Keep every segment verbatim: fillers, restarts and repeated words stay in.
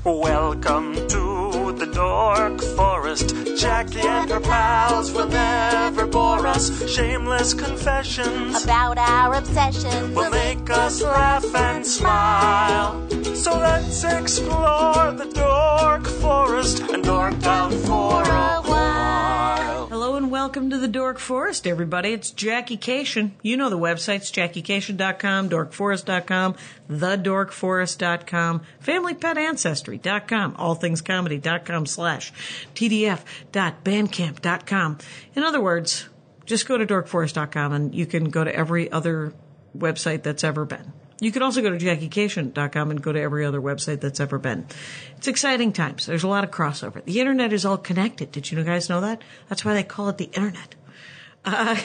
Welcome to the Dork Forest. Jackie and her pals will never bore us. Shameless confessions about our obsession will make us laugh and smile. So let's explore the Dork Forest and dork out for a while. Hello and welcome to the Dork Forest, everybody. It's Jackie Cation. You know the websites, jackie cation dot com, dork forest dot com, the dork forest dot com, family pet ancestry dot com, all things comedy dot com slash t d f dot bandcamp dot com. In other words, just go to dork forest dot com and you can go to every other website that's ever been. You can also go to jackie cation dot com and go to every other website that's ever been. It's exciting times. There's a lot of crossover. The internet is all connected. Did you guys know that? That's why they call it the internet. Uh,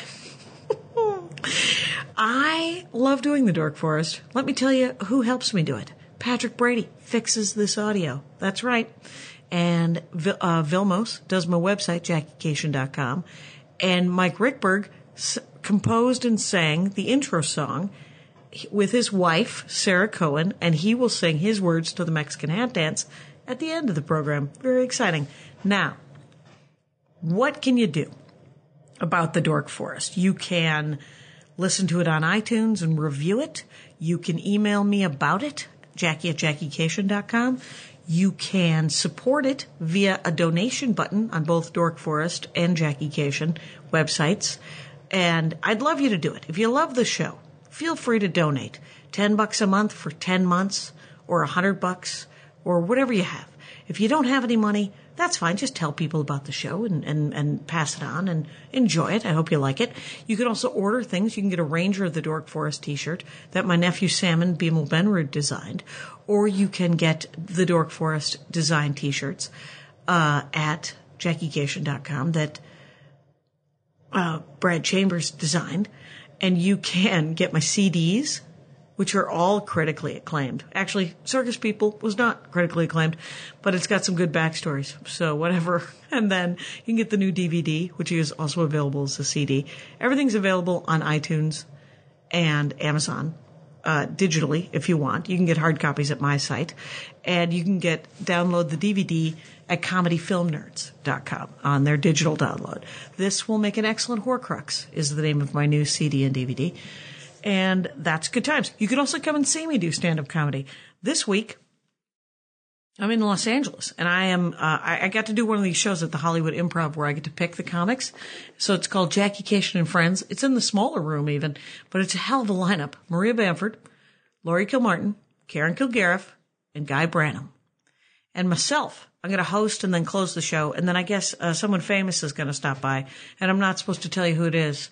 I love doing the Dork Forest. Let me tell you who helps me do it. Patrick Brady fixes this audio. That's right. And uh, Vilmos does my website, jackie cation dot com. And Mike Rickberg s- composed and sang the intro song with his wife, Sarah Cohen, and he will sing his words to the Mexican hat dance at the end of the program. Very exciting. Now, what can you do about the Dork Forest? You can listen to it on iTunes and review it. You can email me about it, Jackie at jackie cation dot com. You can support it via a donation button on both Dork Forest and Jackie Cation websites. And I'd love you to do it. If you love the show, feel free to donate. Ten bucks a month for ten months, or a hundred bucks, or whatever you have. If you don't have any money, that's fine. Just tell people about the show and, and, and pass it on and enjoy it. I hope you like it. You can also order things. You can get a Ranger of the Dork Forest t-shirt that my nephew Sam and Beemel Benrud designed, or you can get the Dork Forest design t-shirts uh, at jackie cation dot com that uh, Brad Chambers designed. And you can get my C Ds, which are all critically acclaimed. Actually, Circus People was not critically acclaimed, but it's got some good backstories. So whatever. And then you can get the new D V D, which is also available as a C D. Everything's available on iTunes and Amazon, uh, digitally if you want. You can get hard copies at my site. And you can get, download the D V D at comedy film nerds dot com on their digital download. This will make an excellent Horcrux is the name of my new C D and D V D. And that's good times. You can also come and see me do stand-up comedy. This week, I'm in Los Angeles, and I am, uh, I, I got to do one of these shows at the Hollywood Improv where I get to pick the comics. So it's called Jackie Cation and Friends. It's in the smaller room even, but it's a hell of a lineup. Maria Bamford, Laurie Kilmartin, Karen Kilgariff, and Guy Branum. And myself. I'm going to host and then close the show, and then I guess uh, someone famous is going to stop by, and I'm not supposed to tell you who it is.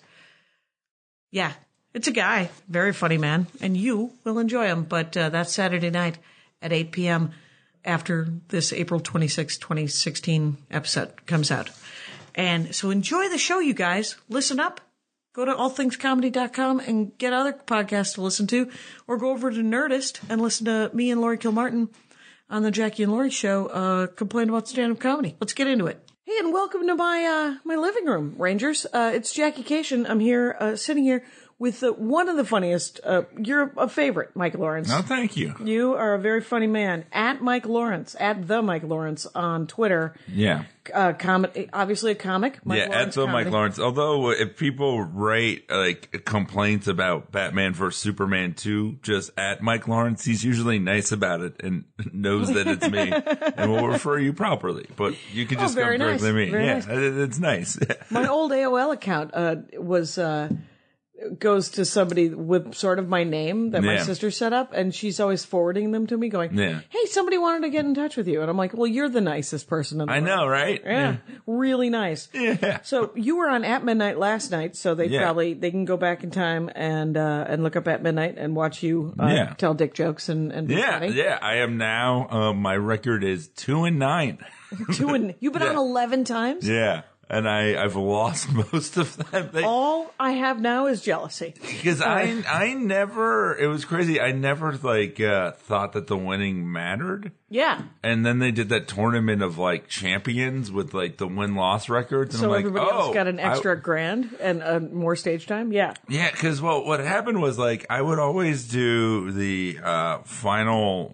Yeah, it's a guy, very funny man, and you will enjoy him, but uh, that's Saturday night at eight p.m. after this April twenty-sixth, twenty sixteen episode comes out. And so enjoy the show, you guys. Listen up. Go to all things comedy dot com and get other podcasts to listen to, or go over to Nerdist and listen to me and Laurie Kilmartin on the Jackie and Laurie show, uh, complain about stand-up comedy. Let's get into it. Hey, and welcome to my, uh, my living room, Rangers. Uh, it's Jackie Cation. I'm here, uh, sitting here with uh, one of the funniest, uh, you're a favorite, Mike Lawrence. Oh, thank you. You are a very funny man. At Mike Lawrence, at the Mike Lawrence on Twitter. Yeah. Uh, comic, obviously a comic. Mike yeah, Lawrence at the comedy. Mike Lawrence. Although if people write like complaints about Batman versus Superman two, just at Mike Lawrence, he's usually nice about it and knows that it's me and will refer you properly. But you can just Oh, come very directly nice. to me. Very yeah, nice. it, it's nice. My old A O L account, uh, was, uh, goes to somebody with sort of my name that my Yeah. sister set up, and she's always forwarding them to me going, Yeah. hey, somebody wanted to get in touch with you. And I'm like, well, you're the nicest person in the I world. know, right? Yeah, really nice. Yeah. So you were on At Midnight last night, so they Yeah. probably, they can go back in time and, uh, and look up At Midnight and watch you, uh, Yeah. tell dick jokes and, and be Yeah, funny. yeah. I am now. Uh, my record is two and nine. Two and, you've been Yeah. on eleven times? Yeah, and I I've lost most of them. They, All I have now is jealousy. Because I I never, it was crazy. I never like uh, thought that the winning mattered. Yeah. And then they did that tournament of like champions with like the win loss records. And So I'm like, everybody oh, else got an extra I, grand and uh, more stage time? Yeah. yeah, because well, what happened was like I would always do the uh, final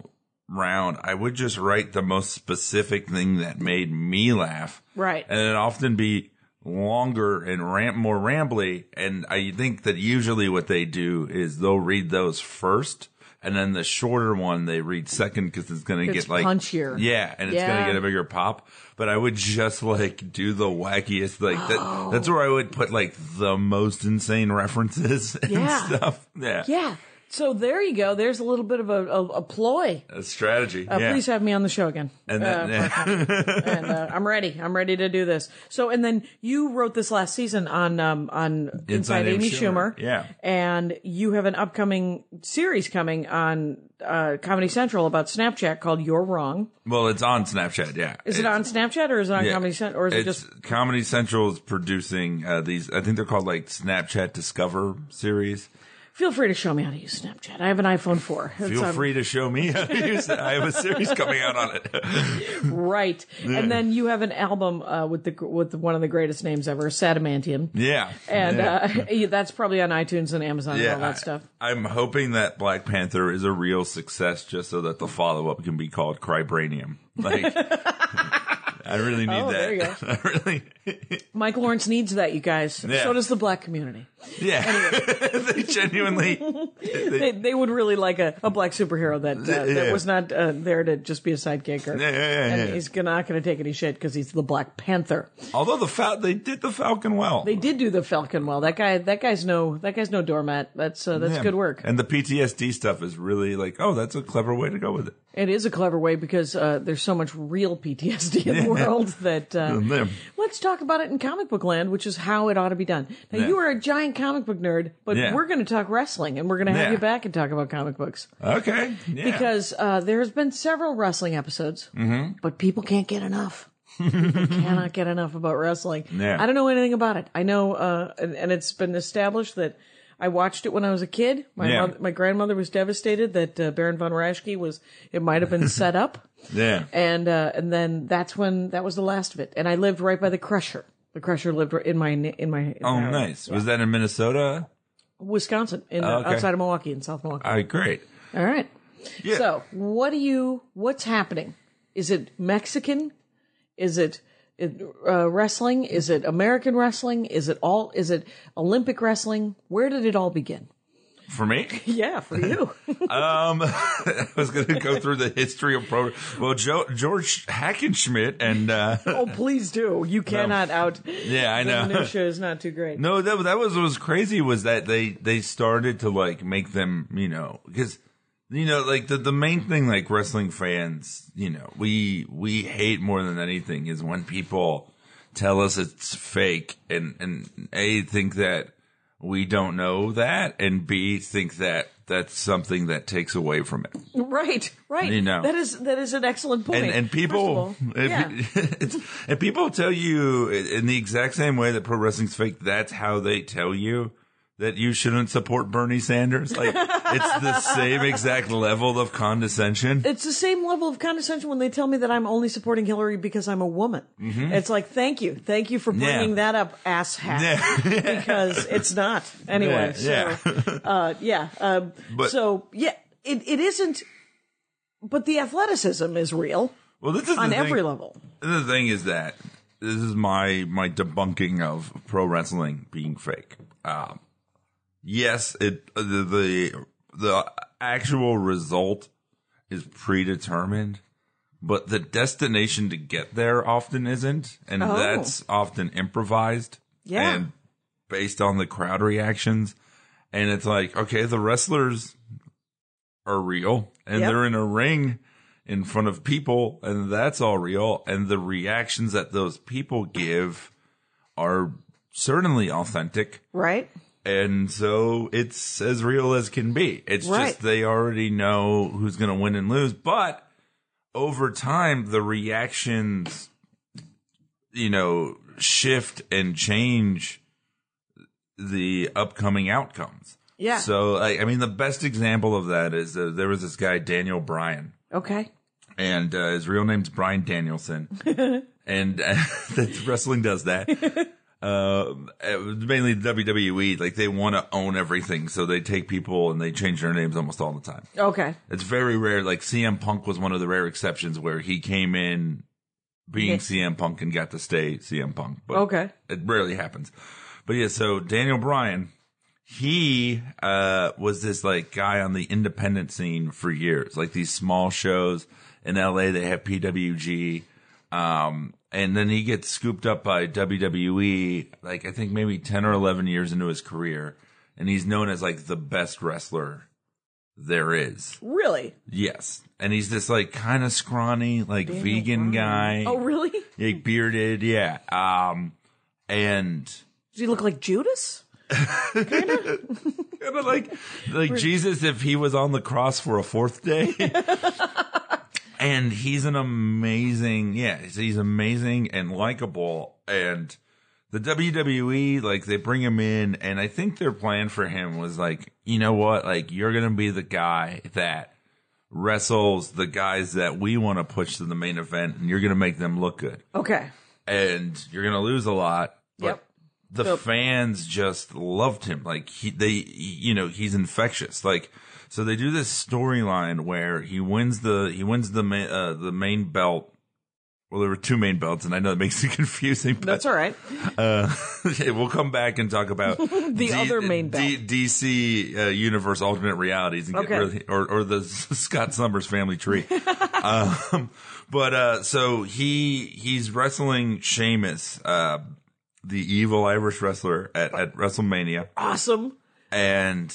round, I would just write the most specific thing that made me laugh. Right. And it'd often be longer and ram- more rambly. And I think that usually what they do is they'll read those first. And then the shorter one they read second because it's going to It's get like punchier. Yeah, and it's Yeah. going to get a bigger pop. But I would just like do the wackiest like that. That's where I would put like the most insane references and Yeah. stuff. Yeah, Yeah. So there you go. There's a little bit of a, a, a ploy. a strategy. Uh, yeah. Please have me on the show again. And then, Uh, and uh, I'm ready. I'm ready to do this. So, and then you wrote this last season on um, on Inside, Inside Amy Amy Schumer. Schumer. Yeah. And you have an upcoming series coming on uh, Comedy Central about Snapchat called You're Wrong. well, it's on Snapchat. Yeah, Is it It's- on Snapchat or is it on yeah. Comedy Central or is it It's just? Comedy Central is producing uh, these. I think they're called like Snapchat Discover series. Feel free to show me how to use Snapchat. I have an iPhone four. It's, Feel um, free to show me how to use it. I have a series coming out on it. Right. And then you have an album uh, with the with one of the greatest names ever, Sadamantium. Yeah, And yeah. uh, that's probably on iTunes and Amazon and all that stuff. I, am hoping that Black Panther is a real success, just so that the follow up can be called Crybranium. Like, I really need Oh, that. there you go. I really, Mike Lawrence needs that, you guys. Yeah. So does the black community. yeah. they genuinely, They, they would really like a, a black superhero that uh, Yeah. that was not uh, there to just be a sidekick. Or, Yeah, yeah, yeah, and yeah. he's gonna- not going to take any shit because he's the Black Panther. although the Fal- they did the Falcon well. They did do the Falcon well. That guy, that guy's no, that guy's no doormat. That's uh, that's Yeah. good work. And the P T S D stuff is really like, oh, that's a clever way to go with it. It is a clever way because uh, there's so much real P T S D in the world that uh, Yeah. let's talk about it in comic book land, which is how it ought to be done. Now, Yeah. you are a giant comic book nerd, but Yeah. we're going to talk wrestling, and we're going to have Yeah. you back and talk about comic books Okay. Yeah. because uh, there has been several wrestling episodes, Mm-hmm. but people can't get enough. People cannot get enough about wrestling. Yeah. I don't know anything about it. I know, uh, and, and it's been established that I watched it when I was a kid. My Yeah. mother, my grandmother was devastated that uh, Baron von Raschke was. It might have been set up, yeah. and uh, and then that's when that was the last of it. And I lived right by the Crusher. The Crusher lived in my in my. In Oh, my- nice. Was that in Minnesota? Wisconsin, in Oh, okay. outside of Milwaukee, in South Milwaukee. All right, great. All right. Yeah. So, what do you? What's happening? Is it Mexican? Is it uh, wrestling? Is it American wrestling? Is it all? Is it Olympic wrestling? Where did it all begin? For me? Yeah, for you. Um, I was going to go through the history of pro. Well, Joe, George Hackenschmidt and uh, Oh, please do. You cannot out. yeah, I The know. minutia is not too great. No, that that was what was crazy was that they they started to like make them, you know, because you know, like the the main thing, like wrestling fans, you know, we we hate more than anything is when people tell us it's fake and and A, think that we don't know that, and B, think that that's something that takes away from it. Right, right. You know. that is that is an excellent point. And, and people, First of all, if yeah. you- it's, and people tell you in the exact same way that pro wrestling's fake. That's how they tell you that you shouldn't support Bernie Sanders. Like it's the same exact level of condescension. It's the same level of condescension when they tell me that I'm only supporting Hillary because I'm a woman. It's like, thank you. Thank you for bringing Mm-hmm. Yeah. that up, ass hat. Yeah. Because it's not. Anyway, Yeah, so, uh, yeah. Um, But- so, yeah, it, it isn't, but the athleticism is real Well, this is on the every thing. level. The thing is that this is my my debunking of pro wrestling being fake. Um, yes, it the, the the actual result is predetermined, but the destination to get there often isn't, and Oh. that's often improvised Yeah. and based on the crowd reactions. And it's like, okay, the wrestlers are real, and Yep. they're in a ring in front of people, and that's all real. And the reactions that those people give are certainly authentic. Right? And so it's as real as can be. It's Right. just they already know who's going to win and lose. But over time, the reactions, you know, shift and change the upcoming outcomes. Yeah. So, I, I mean, the best example of that is uh, there was this guy, Daniel Bryan. Okay. And uh, his real name's Bryan Danielson. And uh, that wrestling does that. Uh, it was mainly W W E, like they want to own everything, so they take people and they change their names almost all the time. Okay. It's very rare. Like C M Punk was one of the rare exceptions where he came in being Yeah. C M Punk and got to stay C M Punk. But Okay. it rarely happens. But yeah, so Daniel Bryan, he uh, was this like guy on the independent scene for years, like these small shows in L A. They have P W G. Um, and then he gets scooped up by W W E, like I think maybe ten or eleven years into his career. And he's known as like the best wrestler there is. Really? Yes. And he's this like kind of scrawny, like Daniel vegan Bryan. guy. Oh, really? Like bearded. Yeah. Um, and Does he look like Judas? kind of like, like Jesus if he was on the cross for a fourth day. And he's an amazing, yeah, he's, he's amazing and likable. And the W W E, like, they bring him in, and I think their plan for him was like, you know what, like, you're going to be the guy that wrestles the guys that we want to push to the main event, and you're going to make them look good. Okay. And you're going to lose a lot. But Yep. the Yep. fans just loved him. Like, he, they, you know, he's infectious. Like, so they do this storyline where he wins the he wins the main uh, the main belt. Well, there were two main belts, and I know it makes it confusing. But, That's all right. Uh, we'll come back and talk about The other main belt. D- D C uh, Universe Alternate Realities, and get Okay. really, or or the Scott Summers family tree. um, but uh, so he he's wrestling Sheamus, uh, the evil Irish wrestler, at, at WrestleMania, Awesome. and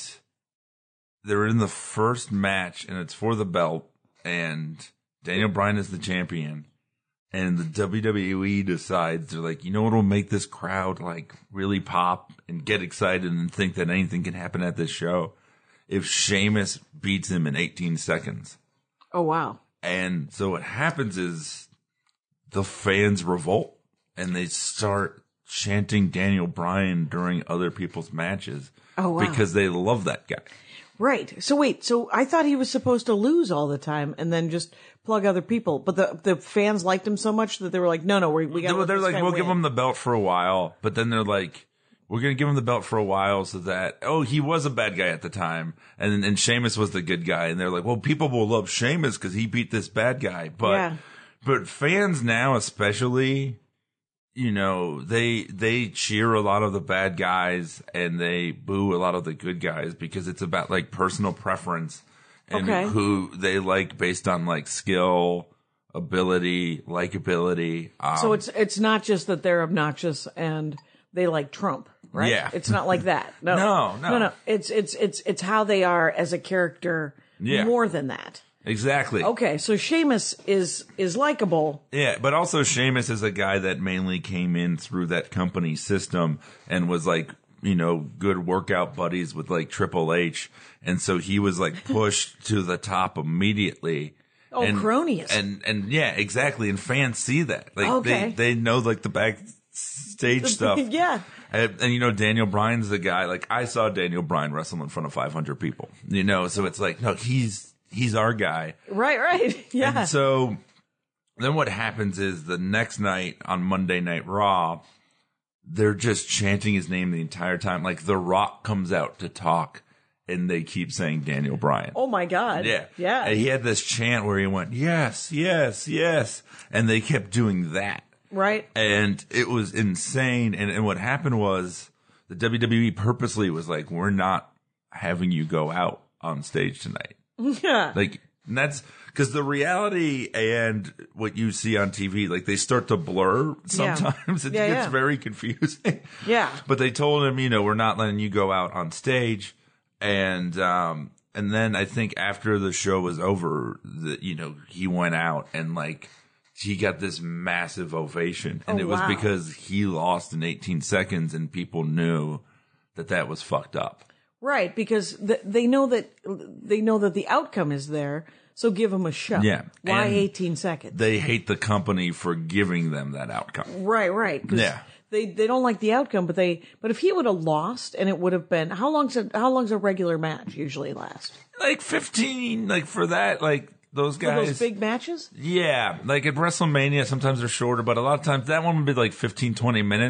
they're in the first match, and it's for the belt, and Daniel Bryan is the champion, and the W W E decides, they're like, you know what will make this crowd like really pop and get excited and think that anything can happen at this show? If Sheamus beats him in eighteen seconds. Oh, wow. And so what happens is the fans revolt, and they start chanting Daniel Bryan during other people's matches. Oh, wow. Because they love that guy. Right. So wait, so I thought he was supposed to lose all the time and then just plug other people. But the the fans liked him so much that they were like, no, no, we, we got to They're let this like, guy we'll win. give him the belt for a while, but then they're like, we're going to give him the belt for a while so that, oh, he was a bad guy at the time, and and Sheamus was the good guy. And they're like, well, people will love Sheamus because he beat this bad guy. But, Yeah. but fans now especially, you know, they they cheer a lot of the bad guys and they boo a lot of the good guys because it's about like personal preference and Okay. who they like based on like skill, ability, likability. Um, So it's it's not just that they're obnoxious and they like Trump, right? Yeah. It's not like that. No. No, no. No, no. It's it's it's it's how they are as a character Yeah. more than that. exactly. Okay, so Sheamus is is likable. Yeah, but also Sheamus is a guy that mainly came in through that company system and was like, you know, good workout buddies with like Triple H. And so he was like pushed to the top immediately. Oh, and, cronyism. And, and yeah, exactly. And fans see that. Like Okay. they, they know like the backstage stuff. Yeah. And, and, you know, Daniel Bryan's the guy, like I saw Daniel Bryan wrestle in front of five hundred people, you know, so it's like, no, he's, he's our guy. Right, right. Yeah. And so then what happens is the next night on Monday Night Raw, they're just chanting his name the entire time. Like The Rock comes out to talk and they keep saying Daniel Bryan. Oh my God. Yeah. Yeah. And he had this chant where he went, yes, yes, yes. And they kept doing that. Right. And it was insane. And, and what happened was the W W E purposely was like, we're not having you go out on stage tonight. Yeah. Like, and that's because the reality and what you see on T V, like they start to blur sometimes. It Yeah, gets yeah. very confusing. Yeah. But they told him, you know, we're not letting you go out on stage. And, um, and then I think after the show was over, that, you know, he went out and like, he got this massive ovation. And Oh, it was wow. because he lost in eighteen seconds and people knew that that was fucked up. Right, because th- they know that they know that the outcome is there, so give them a show. Yeah. Why And eighteen seconds? They hate the company for giving them that outcome. Right, right. 'cause Yeah. They they don't like the outcome, but they but if he would have lost and it would have been how long's a how long's a regular match usually last? Like fifteen, like for that, like those For guys. those big matches? Yeah. Like at WrestleMania, sometimes they're shorter, but a lot of times that one would be like fifteen, twenty minutes.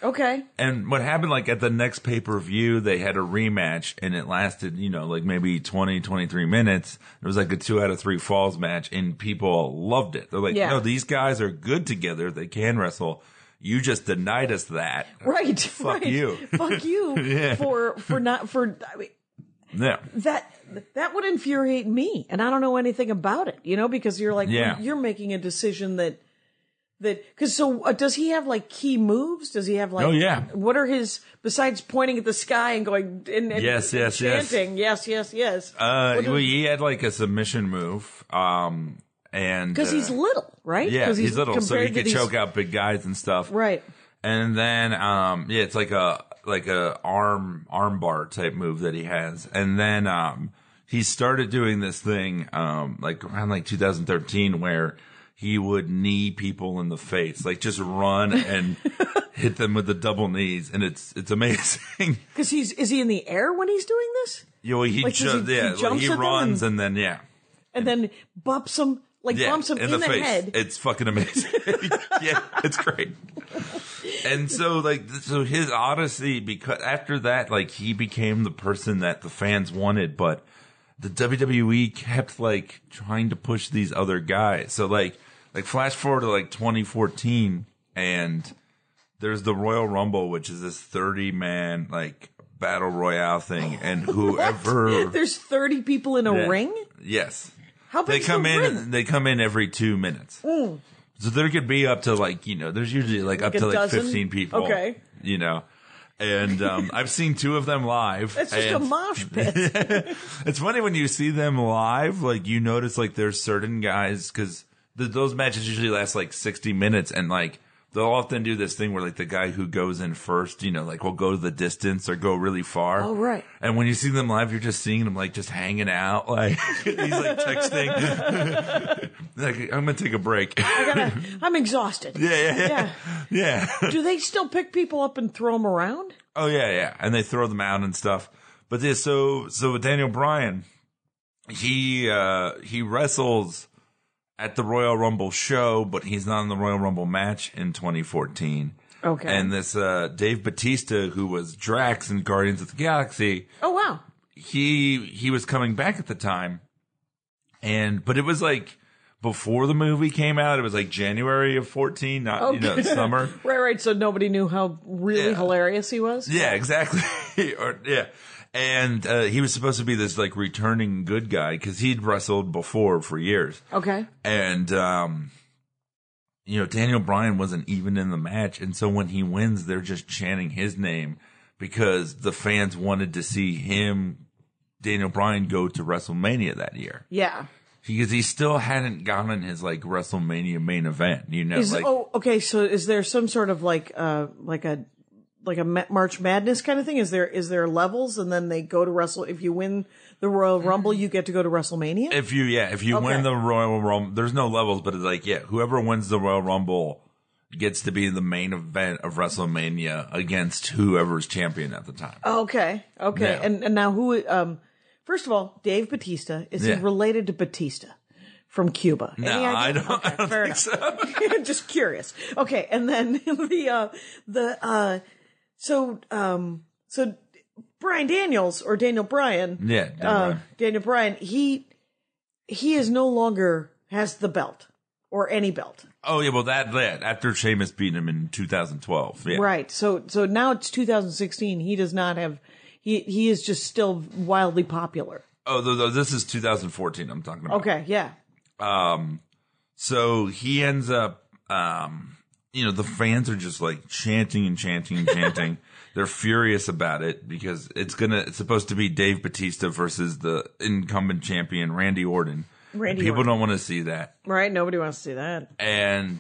Okay. And what happened, like, at the next pay-per-view, they had a rematch, and it lasted, you know, like maybe twenty, twenty-three minutes. It was like a two out of three falls match, and people loved it. They're like, Yeah. no, these guys are good together. They can wrestle. You just denied us that. Right. Fuck right. you. Fuck you Yeah. for, for not, for, I mean, Yeah. that, that would infuriate me. And I don't know anything about it, you know, because you're like, Yeah. you're making a decision that, that, cause so uh, does he have like key moves? Does he have like, Oh, yeah. what are his, besides pointing at the sky and going, and, and Yes, yes, yes. chanting, yes, yes, yes. Uh, What well, does- he had like a submission move. Um, and. Cause uh, he's little, right? Yeah, 'Cause he's, little, so he compared to could these- choke out big guys and stuff. Right. And then, um, yeah, it's like a, like a arm, arm bar type move that he has. And then, um, he started doing this thing, um, like around like two thousand thirteen where he would knee people in the face, like just run and hit them with the double knees. And it's, it's amazing. Cause he's, is he in the air when he's doing this? You know, he, Like, does ju- he- he yeah, like, jumps he at them runs and- and then, yeah. And then bumps him, like Yeah, bumps him in, the, face. head. It's fucking amazing. Yeah, it's great. And so, like, so his odyssey, because after that, like, he became the person that the fans wanted, but the W W E kept, like, trying to push these other guys. So, like, like flash forward to, like, twenty fourteen, and there's the Royal Rumble, which is this thirty man, like, battle royale thing, and whoever... There's thirty people in a Yeah. ring? Yes. How They big's come the in. ring? They come in every two minutes. So there could be up to like you know. There's usually like, up a to like dozen? fifteen people. Okay. You know, and um, I've seen two of them live. It's just a and mosh pit. It's funny when you see them live. Like you notice like there's certain guys because th- those matches usually last like sixty minutes, and like they'll often do this thing where like the guy who goes in first, you know, like will go the distance or go really far. Oh, right. And when you see them live, you're just seeing them like just hanging out, like he's like texting. Like I'm gonna take a break. I gotta, I'm exhausted. Yeah, yeah, yeah, Yeah. yeah. Do they still pick people up and throw them around? Oh yeah, yeah, and they throw them out and stuff. But yeah, so so with Daniel Bryan, he uh he wrestles at the Royal Rumble show, but he's not in the Royal Rumble match in twenty fourteen. Okay. And this uh Dave Bautista, who was Drax in Guardians of the Galaxy, Oh, wow. he he was coming back at the time, and but it was like before the movie came out. It was like January of fourteen, not you know Okay. summer. Right, right. So nobody knew how really Yeah. hilarious he was? Yeah, exactly. or yeah, and uh, he was supposed to be this like returning good guy because he'd wrestled before for years, Okay. and um, you know Daniel Bryan wasn't even in the match, and so when he wins, they're just chanting his name because the fans wanted to see him, Daniel Bryan, go to WrestleMania that year. Yeah. Because he still hadn't gotten his like WrestleMania main event, you know. Is, like, oh, okay. So is there some sort of like, uh, like a, like a Ma- March Madness kind of thing? Is there, is there levels and then they go to Wrestle, if you win the Royal Rumble, you get to go to WrestleMania? if you, yeah, if you Okay. win the Royal Rumble, there's no levels, but it's like, yeah, whoever wins the Royal Rumble gets to be the main event of WrestleMania against whoever's champion at the time. Okay. Okay. Yeah. And, and now who, um, first of all, Dave Batista, is Yeah. he related to Batista from Cuba? No, Any idea? I don't, Okay, I don't fair think enough. so. Just curious. Okay. And then the, uh, the, uh, so, um, so Brian Daniels or Daniel Bryan. Yeah, Daniel uh, Bryan. Daniel Bryan, he, he is no longer has the belt or any belt. Oh yeah, well that, that after Sheamus beat him in two thousand twelve. Yeah. Right. So, so now it's two thousand sixteen. He does not have, he, he is just still wildly popular. Oh, th- th- this is two thousand fourteen. I'm talking about. Okay. Yeah. Um, so he ends up, um, you know, the fans are just like chanting and chanting and chanting. They're furious about it because it's gonna, it's supposed to be Dave Bautista versus the incumbent champion Randy Orton. Randy People Orton. don't want to see that, Right. Nobody wants to see that. and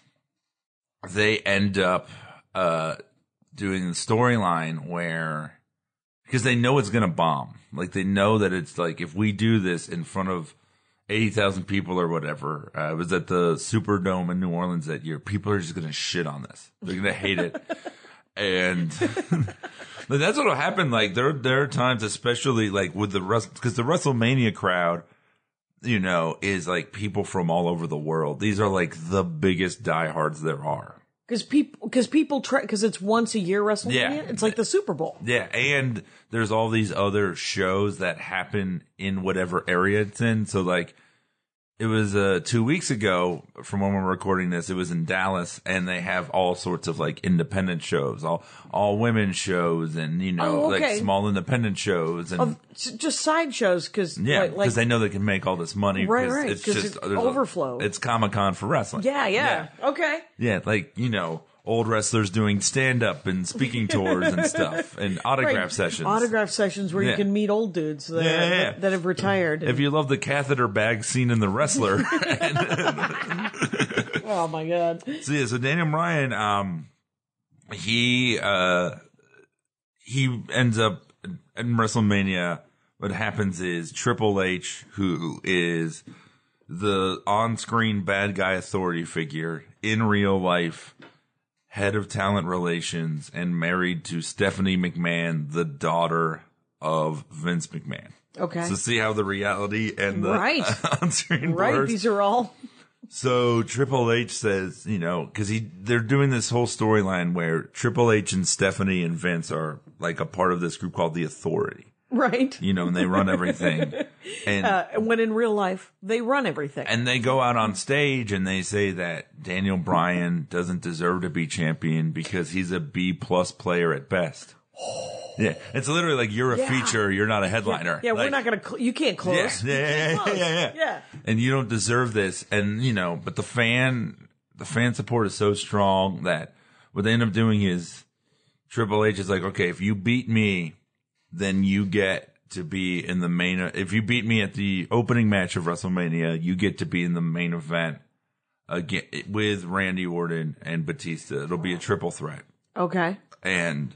they end up uh doing the storyline where because they know it's gonna bomb. Like they know that it's like if we do this in front of eighty thousand people or whatever. Uh, it was at the Superdome in New Orleans that year. People are just going to shit on this. They're going to hate it. And but that's what will happen. Like there, there are times, especially like with the rest, because the WrestleMania crowd, you know, is like people from all over the world. These are like the biggest diehards there are. Because people, because people try, because it's once a year WrestleMania. Yeah. It's like the Super Bowl. Yeah, and there's all these other shows that happen in whatever area it's in. So, like, it was uh, two weeks ago from when we're recording this. It was in Dallas, and they have all sorts of like independent shows, all all women shows, and you know, Oh, okay. like small independent shows, and Of s- just side shows, because yeah, like, because like they know they can make all this money. Right, 'cause right, It's 'cause just it there's a- overflow. It's Comic Con for wrestling. yeah, yeah, okay, Yeah, like, you know, old wrestlers doing stand-up and speaking tours and stuff, and autograph Right. sessions. Autograph sessions where Yeah. you can meet old dudes that, Yeah, yeah, yeah. that have retired. If you love the catheter bag scene in The Wrestler. oh my god! So, yeah, so Daniel Bryan, um, he, uh, he ends up in WrestleMania. What happens is Triple H, who is the on-screen bad guy authority figure in real life, head of talent relations, and married to Stephanie McMahon, the daughter of Vince McMahon. Okay, So see how the reality and the Right. on-screen right. blurs? These are all So Triple H says, you know, because he they're doing this whole storyline where Triple H and Stephanie and Vince are like a part of this group called the Authority. right. You know, and they run everything. And Uh, and when in real life they run everything. and they go out on stage and they say that Daniel Bryan doesn't deserve to be champion because he's a B plus player at best. Yeah, it's literally like you're a Yeah. feature, you're not a headliner. yeah, we're Like, not gonna. Cl- you can't Yeah, close. yeah, You yeah, can't close. yeah, yeah, yeah. And you don't deserve this. And you know, but the fan, the fan support is so strong that what they end up doing is Triple H is like, okay, if you beat me, then you get to be in the main. If you beat me at the opening match of WrestleMania, you get to be in the main event again with Randy Orton and Batista. It'll be a triple threat. Okay. And,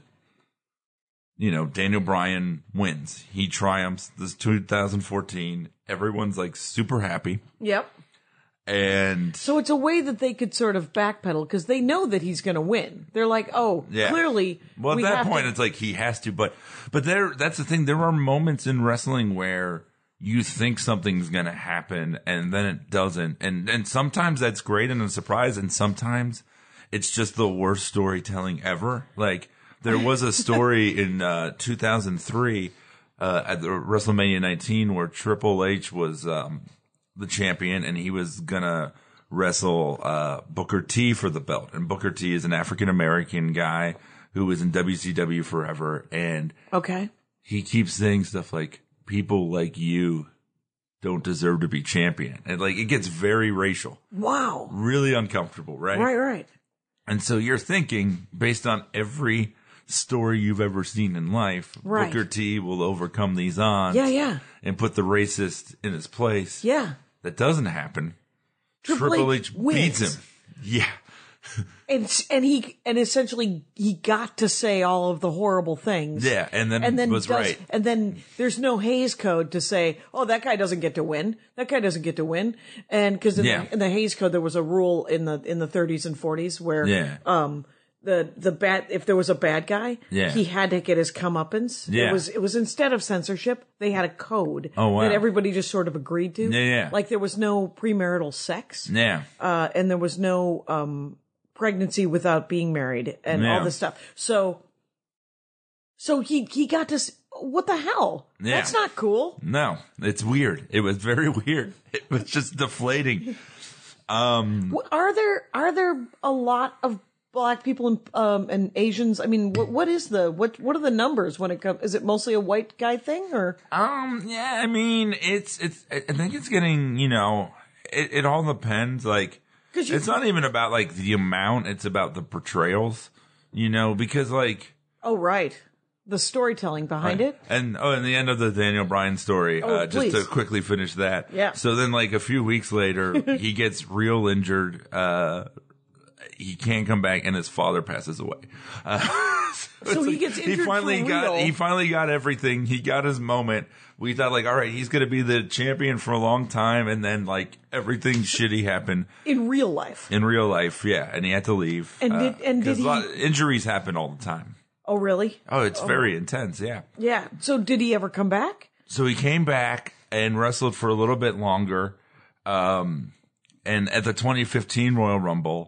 you know, Daniel Bryan wins. He triumphs this two thousand fourteen. Everyone's like super happy. Yep. And So it's a way that they could sort of backpedal because they know that he's going to win. They're like, oh, yeah. clearly. Well, at we that have point, to- it's like he has to. But, but there, that's the thing. There are moments in wrestling where you think something's going to happen and then it doesn't. And, and sometimes that's great and a surprise. And sometimes it's just the worst storytelling ever. Like, there was a story in uh, two thousand three uh, at the WrestleMania nineteen where Triple H was um, the champion and he was gonna wrestle uh, Booker T for the belt. And Booker T is an African American guy who was in W C W forever, and Okay. he keeps saying stuff like, "People like you don't deserve to be champion," and like it gets very racial, Wow. really uncomfortable, right? Right, right. And so you're thinking, based on every story you've ever seen in life, Right. Booker T will overcome these odds Yeah, yeah. and put the racist in his place. Yeah. That doesn't happen. Triple Triple H H wins. beats him. Yeah. And and he and essentially he got to say all of the horrible things. Yeah, and then, And then was does, right. and then there's no Hayes Code to say, oh, that guy doesn't get to win. That guy doesn't get to win. And because in, Yeah. the, in the Hayes Code there was a rule in the in the thirties and forties where Yeah. um the the bad if there was a bad guy, Yeah. he had to get his comeuppance. Yeah. It was it was instead of censorship, they had a code Oh, wow. that everybody just sort of agreed to. Yeah, yeah. Like there was no premarital sex. Yeah. Uh, and there was no um, pregnancy without being married and Yeah. all this stuff. So, so he he got to. s- What the hell? Yeah. That's not cool. No, it's weird. It was very weird. It was just deflating. Wh- Are there are there a lot of black people and um, and Asians? I mean, what what is the what what are the numbers when it comes? Is it mostly a white guy thing or? Um, yeah, I mean, it's, it's, I think it's getting, you know, it, it all depends. Like, 'Cause you- it's not even about like the amount, it's about the portrayals, you know, because like, Oh, right. The storytelling behind it. and oh, and the end of the Daniel Bryan story, Oh, uh, just to please. quickly finish that. Yeah. So then, like a few weeks later, he gets real injured. Uh, he can't come back, and his father passes away. Uh, so So it's he like, gets He injured finally for got. real. He finally got everything. He got his moment. We thought like, all right, he's going to be the champion for a long time, and then like everything shitty happened In real life. in real life. Yeah, and he had to leave. And did- and did 'cause a he- lot- injuries happen all the time. Oh, really? Oh, it's very intense. Yeah. Yeah. So did he ever come back? So he came back and wrestled for a little bit longer. Um, and at the twenty fifteen Royal Rumble,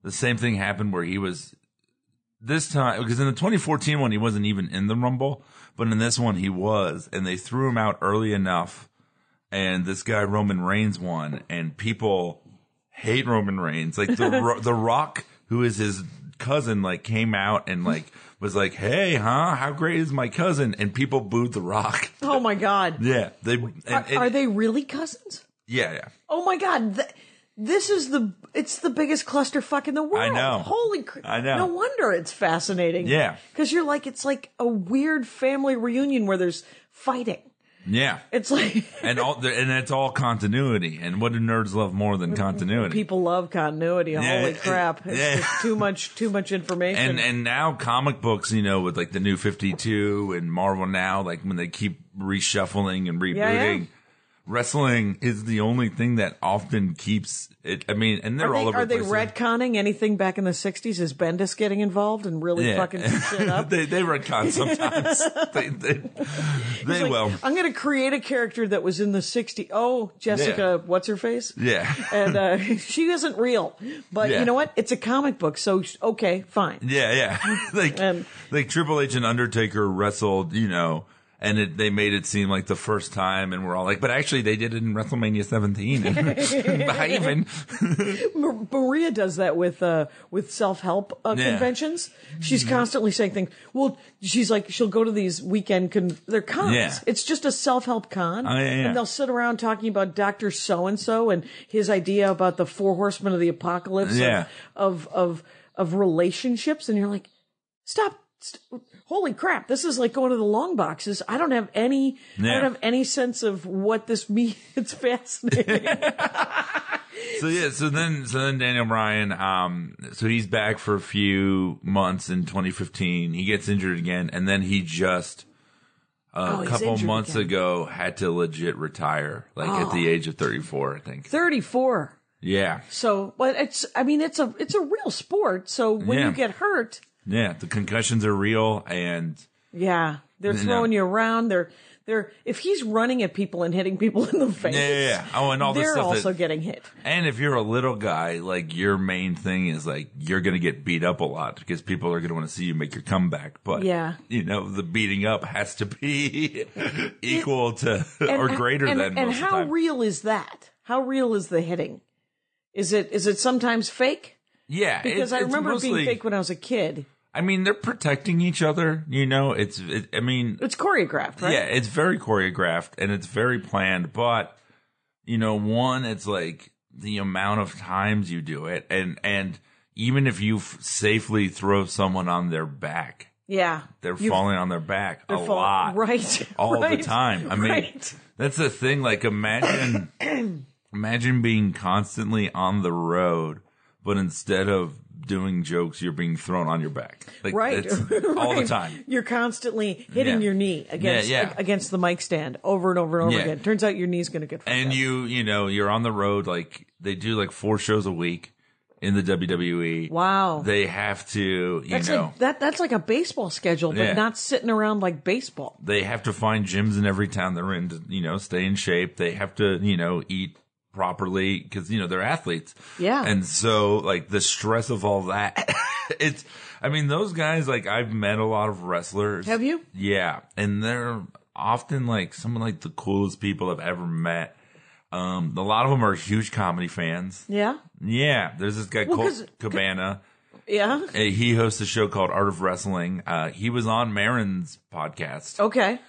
the same thing happened where he was this time, because in the twenty fourteen one, he wasn't even in the Rumble, but in this one he was, and they threw him out early enough, and this guy Roman Reigns won, and people hate Roman Reigns. Like the the Rock, who is his cousin, like came out and like was like, "Hey, huh? How great is my cousin?" And people booed the Rock. Oh my God! Yeah, they and, are, and, are they really cousins? Yeah, yeah. Oh my God! Th- this is the it's the biggest clusterfuck in the world. I know. Holy crap! I know. No wonder it's fascinating. Yeah, because you're like it's like a weird family reunion where there's fighting. Yeah, it's like and all and it's all continuity. And what do nerds love more than continuity? People love continuity. Yeah, Holy crap! It's yeah. just too much, too much information. And and now comic books, you know, with like the New fifty-two and Marvel now, like when they keep reshuffling and rebooting. Yeah, yeah. Wrestling is the only thing that often keeps it. I mean, and they're are they, all over Are the they place. retconning anything back in the sixties? Is Bendis getting involved and really Yeah. fucking some shit up? they they retcon sometimes. they they, they Like, will. I'm going to create a character that was in the sixties. Oh, Jessica, what's her face? Yeah. And uh, she isn't real. But Yeah. you know what? It's a comic book, so okay, fine. Yeah, yeah. like And- like Triple H and Undertaker wrestled, you know. And it, they made it seem like the first time, and we're all like, but actually they did it in WrestleMania seventeen. I even. Ma- Maria does that with uh, with self help uh, Yeah. conventions. She's constantly saying things. Well, she's like she'll go to these weekend con- they're cons. Yeah. It's just a self help con, Oh, yeah, yeah. and they'll sit around talking about Doctor So and So and his idea about the four horsemen of the apocalypse Yeah. of, of of of relationships, and you're like, stop. St- Holy crap! This is like going to the long boxes. I don't have any. I Yeah. don't have any sense of what this means. It's fascinating. So yeah, so then so then Daniel Bryan, um, so he's back for a few months in twenty fifteen. He gets injured again, and then he just uh, Oh, a he's couple injured months again. ago had to legit retire, like at the age of thirty-four, I think. Thirty-four. Yeah, So, but it's, I mean, it's a, it's a real sport. So when Yeah. you get hurt, yeah, the concussions are real, and yeah, they're You know. throwing you around. They're, they're, if he's running at people and hitting people in the face, yeah, yeah, yeah. Oh, and all this they're stuff. also that, getting hit. and if you're a little guy, like your main thing is like you're gonna get beat up a lot because people are gonna want to see you make your comeback. But Yeah. you know, the beating up has to be equal to or greater and, than and most how of the time. real is that? How real is the hitting? Is it, is it sometimes fake? Yeah, Because it- I it's remember it being mostly- fake when I was a kid. I mean, they're protecting each other. You know, it's. It, I mean, It's choreographed, right? yeah, it's very choreographed and it's very planned. But you know, one, it's like the amount of times you do it, and and even if you f- safely throw someone on their back, Yeah. they're You- falling on their back a they're fall- lot, Right. all right, the time. I mean, right. that's the thing. Like, imagine, imagine being constantly on the road, but instead of doing jokes, you're being thrown on your back, like, Right. it's all the Right. time. You're constantly hitting Yeah. your knee against Yeah, yeah. against the mic stand over and over and over Yeah. again. Turns out your knee's going to get fucked And up. you, you know, you're on the road. Like they do, like four shows a week in the W W E. Wow. They have to, you That's know, like that. That's like a baseball schedule, but Yeah. not sitting around like baseball. they have to find gyms in every town they're in to, you know, stay in shape. They have to, you know, eat properly because, you know, they're athletes. Yeah. And so, like, the stress of all that, it's, I mean, those guys, like, I've met a lot of wrestlers. Have you? Yeah. And they're often, like, some of, like, the coolest people I've ever met. Um, a lot of them are huge comedy fans. Yeah. Yeah. There's this guy, Well, Colt 'cause- Cabana. Yeah. Uh, He hosts a show called Art of Wrestling. Uh, he was on Marin's podcast. Okay.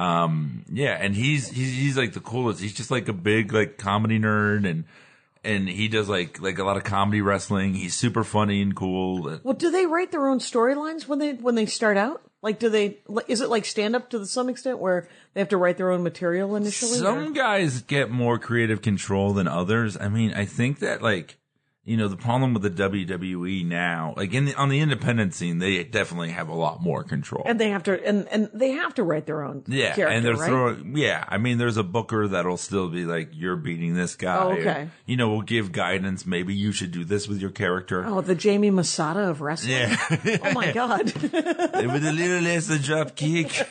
Um, yeah, and he's, he's, he's like the coolest. He's just like a big, like, comedy nerd, and, and he does like, like a lot of comedy wrestling. He's super funny and cool. Well, do they write their own storylines when they when they start out? Like, do they? Is it like stand up to some extent where they have to write their own material initially? Some or- guys get more creative control than others. I mean, I think that like, you know, the problem with the W W E now, like in the, on the independent scene, they definitely have a lot more control. and they have to and and they have to write their own Yeah, character, and they're right? throwing. Yeah, I mean, there's a booker that'll still be like, "You're beating this guy." Oh, or, okay. you know, we'll give guidance. Maybe you should do this with your character. Oh, the Jamie Masada of wrestling. Yeah, Oh my God. with a little less a drop kick.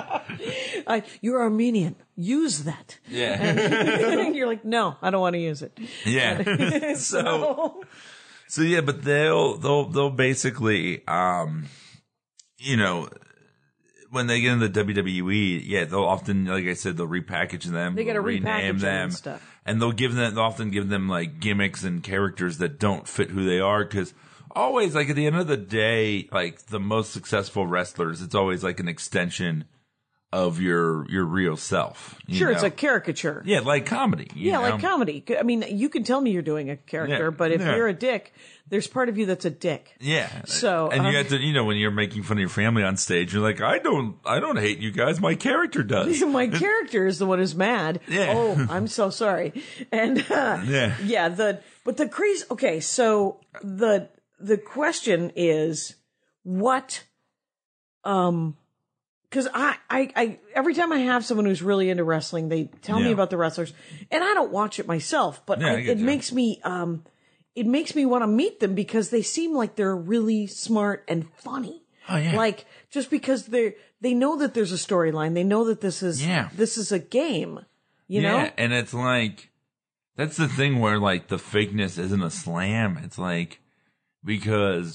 I, you're Armenian. Use that. Yeah, And you're like, no, I don't want to use it. yeah. so, So yeah, but they'll they'll they'll basically, um, you know, when they get into the W W E, yeah, they'll often, like I said, they'll repackage them, They gotta rename repackage them them, and stuff. and they'll give them, they'll often give them like gimmicks and characters that don't fit who they are, because always, like at the end of the day, like the most successful wrestlers, it's always like an extension of your your real self. you Sure, it's know? a caricature. Yeah, like comedy. you Yeah, know? like comedy. I mean, you can tell me you're doing a character, Yeah, but if yeah. you're a dick, there's part of you that's a dick. Yeah. So, and um, you have to, you know, when you're making fun of your family on stage, you're like, I don't, I don't hate you guys. My character does. My character is the one who's mad. Yeah. Oh, I'm so sorry. And uh, Yeah. yeah, the but the crazy. Okay, so the the question is what, um, because I, I I every time I have someone who's really into wrestling, they tell me Yeah. about the wrestlers, and I don't watch it myself, but Yeah, I, I get it you. makes me um, it makes me want to meet them because they seem like they're really smart and funny. Oh, yeah. Like just because they they know that there's a storyline, they know that this is Yeah. this is a game, you yeah. know. And it's like, that's the thing where like the fakeness isn't a slam. It's like, because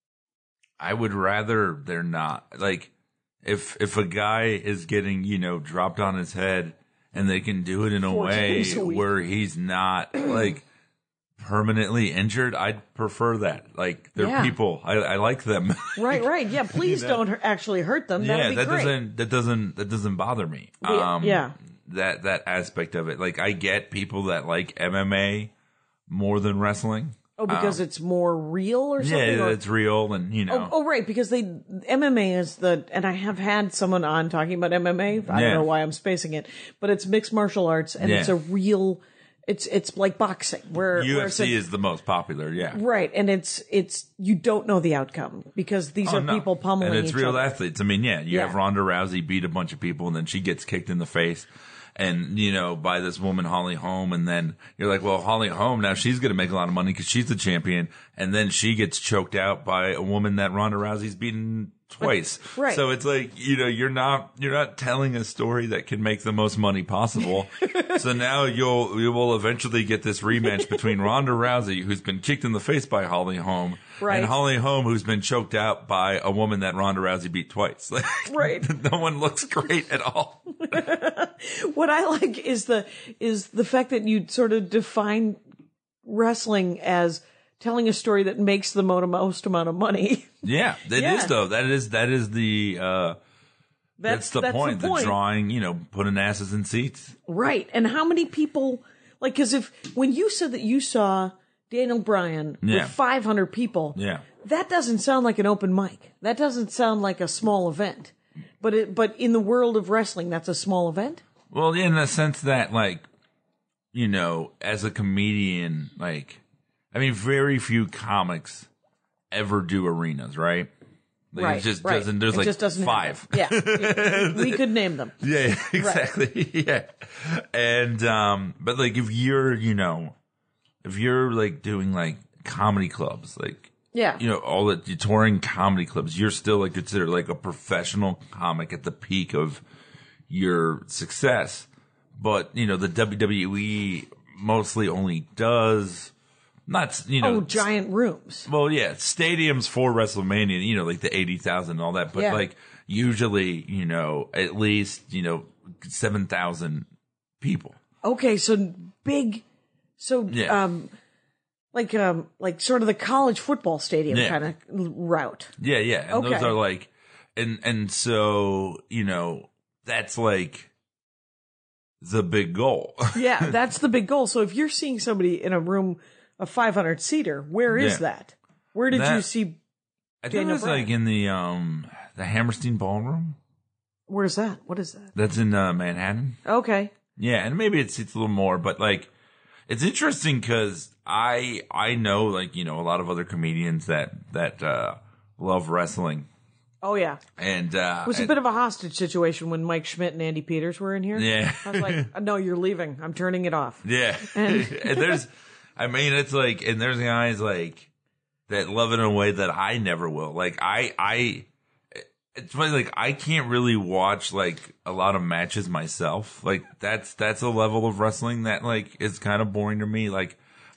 I would rather they're not. Like, if if a guy is getting, you know, dropped on his head and they can do it in a Four way days a week. where he's not like permanently injured, I'd prefer that. Like, they're Yeah. people. I, I like them. Right, right. Yeah, please You know? don't hu- actually hurt them. That'd yeah, be that great. doesn't that doesn't that doesn't bother me. Yeah, Um, yeah. that that aspect of it. Like, I get people that like M M A more than wrestling. Oh, because it's more real or something? Yeah, or- it's real, and you know. Oh, oh, right, because they M M A is the, and I have had someone on talking about M M A. I Yeah. don't know why I'm spacing it, but it's mixed martial arts, and Yeah. it's a real. It's it's like boxing, where U where F it's a- C is the most popular, yeah. right, and it's it's you don't know the outcome because these Oh, are no. people pummeling and it's each real other. athletes. I mean, yeah, you Yeah. have Ronda Rousey beat a bunch of people, and then she gets kicked in the face, and you know, by this woman Holly Holm, and then you're like, well, Holly Holm, now she's going to make a lot of money because she's the champion, and then she gets choked out by a woman that Ronda Rousey's beaten twice. Right. So it's like, you know, you're not you're not telling a story that can make the most money possible. So now you'll you will eventually get this rematch between Ronda Rousey, who's been kicked in the face by Holly Holm, Right. and Holly Holm, who's been choked out by a woman that Ronda Rousey beat twice. Like, Right. no one looks great at all. What I like is the is the fact that you sort of define wrestling as telling a story that makes the mo- most amount of money. Yeah, that Yeah. is though. That is that is the uh, that's, the point. The, point. drawing, you know, putting asses in seats. Right. And how many people, like, because if, when you said that you saw Daniel Bryan Yeah. with five hundred people, Yeah. that doesn't sound like an open mic. That doesn't sound like a small event. But it, but in the world of wrestling, that's a small event? Well, in the sense that, like, you know, as a comedian, like, I mean, very few comics ever do arenas, right? Like, Right. It just right. doesn't. There's It like just doesn't five. happen. Yeah. We could name them. Yeah, exactly. Yeah. And, um, but like, if you're, you know, if you're like doing like comedy clubs, like, Yeah. you know, all the you're touring comedy clubs, you're still like considered like a professional comic at the peak of your success. But, you know, the W W E mostly only does not, you know, Oh, giant rooms. well, yeah, stadiums for WrestleMania, you know, like the eighty thousand and all that. But Yeah. like usually, you know, at least, you know, seven thousand people. Okay, so big, so, Yeah. um, like, um, like sort of the college football stadium Yeah. kind of route. Yeah, yeah. And those Okay. are like, and, and so, you know, that's like the big goal. Yeah, that's the big goal. So if you're seeing somebody in a room, a five hundred seater, where is Yeah. that? Where did That- you see? I think Daniel it's Bryan. like in the, um, the Hammerstein Ballroom. Where's that? What is that? That's in uh, Manhattan. Okay. Yeah, and maybe it's it's a little more, but like it's interesting because I I know like you know a lot of other comedians that that uh, love wrestling, Oh yeah. and uh, It was a and- bit of a hostage situation when Mike Schmidt and Andy Peters were in here. Yeah. I was like, no, you're leaving. I'm turning it off. yeah, and, there's I mean it's like and there's guys like that love it in a way that I never will. Like I I. It's funny, like I can't really watch like a lot of matches myself. Like that's that's a level of wrestling that like is kind of boring to me. Like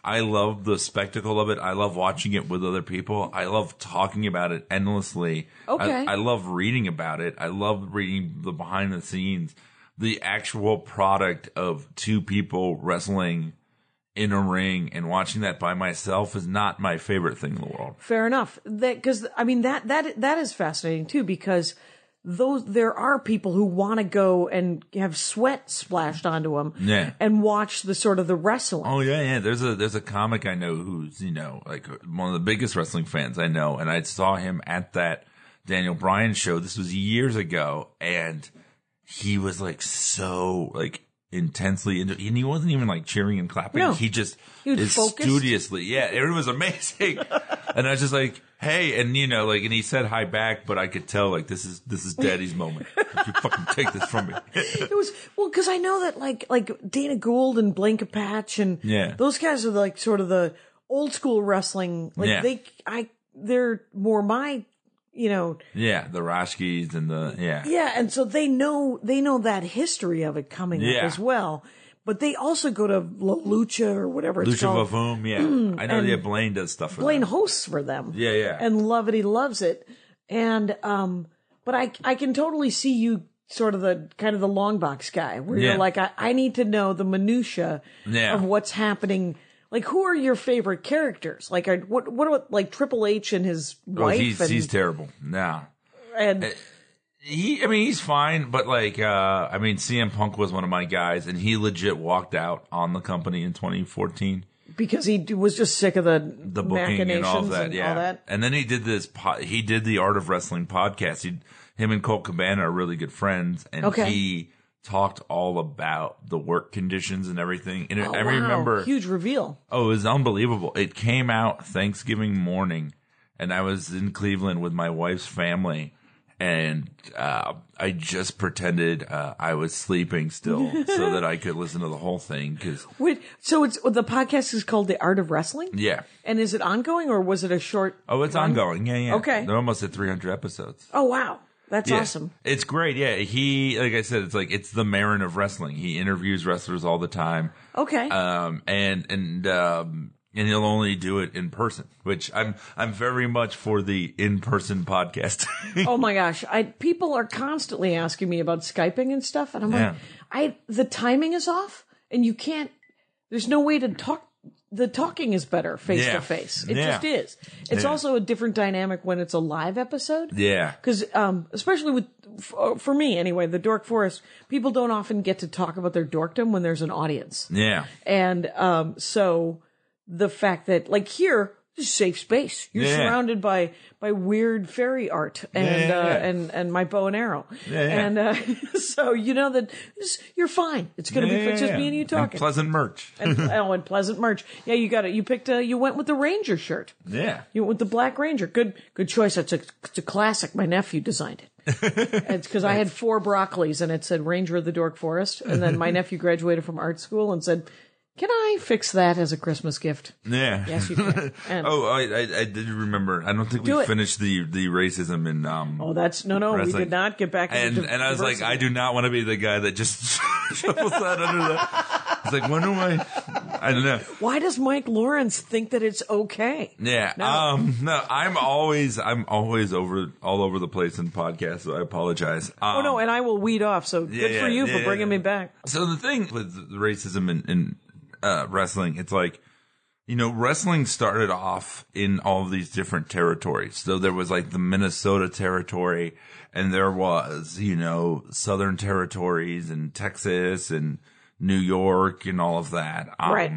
I love the spectacle of it. I love watching it with other people. I love talking about it endlessly. Okay. I, I love reading about it. I love reading the behind the scenes. The actual product of two people wrestling in a ring and watching that by myself is not my favorite thing in the world. Fair enough. That, because I mean that that that is fascinating too, because those there are people who want to go and have sweat splashed onto them, Yeah. and watch the sort of the wrestling. Oh yeah, yeah. There's a there's a comic I know who's, you know, like one of the biggest wrestling fans I know, and I saw him at that Daniel Bryan show. This was years ago, and he was like so like intensely into, and he wasn't even like cheering and clapping. No. He just He was is focused. studiously. Yeah, it was amazing. And I was just like, hey, and you know, like, and he said hi back, but I could tell like this is this is Daddy's moment. Like, you fucking take this from me. It was well because I know that like like Dana Gould and Blankapatch and Yeah. those guys are like sort of the old school wrestling. Like Yeah. they I they're more my you know Yeah, the Rashkis and the yeah. yeah, and so they know they know that history of it coming Yeah. up as well. But they also go to La Lucha or whatever it's Lucha called. Vavoom, yeah. I know, and yeah, Blaine does stuff for Blaine them. hosts for them. Yeah, yeah. And love it. He loves it. And, um, but I, I can totally see you sort of the kind of the long box guy where Yeah. you're like, I, I need to know the minutia Yeah. of what's happening. Like, who are your favorite characters? Like, are, what, what about like Triple H and his Oh, wife? he's and, he's terrible. Nah. and He, I mean, he's fine, but like, uh, I mean, C M Punk was one of my guys, and he legit walked out on the company in twenty fourteen. because he was just sick of the, The booking machinations and all that, yeah. all that. And then he did this, po- he did the Art of Wrestling podcast. He, him and Colt Cabana are really good friends, and Okay. he talked all about the work conditions and everything. And Oh, I wow. remember, Huge reveal. oh, it was unbelievable. It came out Thanksgiving morning, and I was in Cleveland with my wife's family. And uh, I just pretended uh, I was sleeping still so that I could listen to the whole thing. Cause, Wait, so it's the podcast is called The Art of Wrestling? yeah. And is it ongoing or was it a short? Oh, it's run? ongoing. Yeah, yeah. Okay. They're almost at three hundred episodes. Oh, wow. That's Yeah. awesome. It's great. Yeah. He, like I said, it's like, it's the Marin of wrestling. He interviews wrestlers all the time. Okay. Um, and, and, um, and he'll only do it in person, which I'm, I'm very much for the in-person podcast. Oh my gosh. I, people are constantly asking me about Skyping and stuff. And I'm Yeah. like, I, the timing is off and you can't, there's no way to talk. The talking is better face Yeah. to face. It Yeah. just is. It's Yeah. also a different dynamic when it's a live episode. Yeah. Because, um, especially with, f- for me anyway, the Dork Forest, people don't often get to talk about their dorkdom when there's an audience. Yeah. And, um, so the fact that, like here, this is safe space. You're Yeah. surrounded by, by weird fairy art and, Yeah, yeah, uh, yeah. and, and my bow and arrow. Yeah, yeah. And, uh, so you know that this, you're fine. It's going to Yeah, be it's just yeah. me and you And talking. pleasant merch. And, oh, and pleasant merch. Yeah, you got it. You picked a, you went with the Ranger shirt. Yeah. You went with the Black Ranger. Good, good choice. That's a, it's a classic. My nephew designed it. It's because I had four broccolis and it said Ranger of the Dork Forest. And then my nephew graduated from art school and said, can I fix that as a Christmas gift? Yeah. Yes, you can. And, Oh, I, I, I did remember. I don't think Do we it. finised the, the racism in, um, oh, that's, no, no, we wrestling. did not get back and, into and I was like, diversity. I do not want to be the guy that just shuffles that under the, it's like, when do I, I don't know. Why does Mike Lawrence think that it's okay? Yeah. No. Um, no, I'm always, I'm always over, all over the place in podcasts, so I apologize. Um, Oh, no, and I will weed off. So yeah, good for yeah, you yeah, for bringing yeah. me back. So the thing with the racism in, in uh, wrestling, it's like, you know, wrestling started off in all of these different territories. So there was like the Minnesota territory, and there was, you know, Southern territories and Texas and New York and all of that. Um, Right.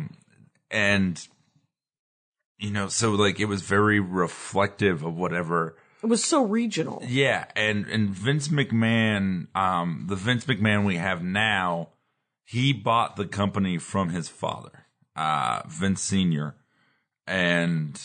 And, you know, so like it was very reflective of whatever. It was so regional. Yeah, and and Vince McMahon, um, the Vince McMahon we have now, he bought the company from his father, uh, Vince Senior, and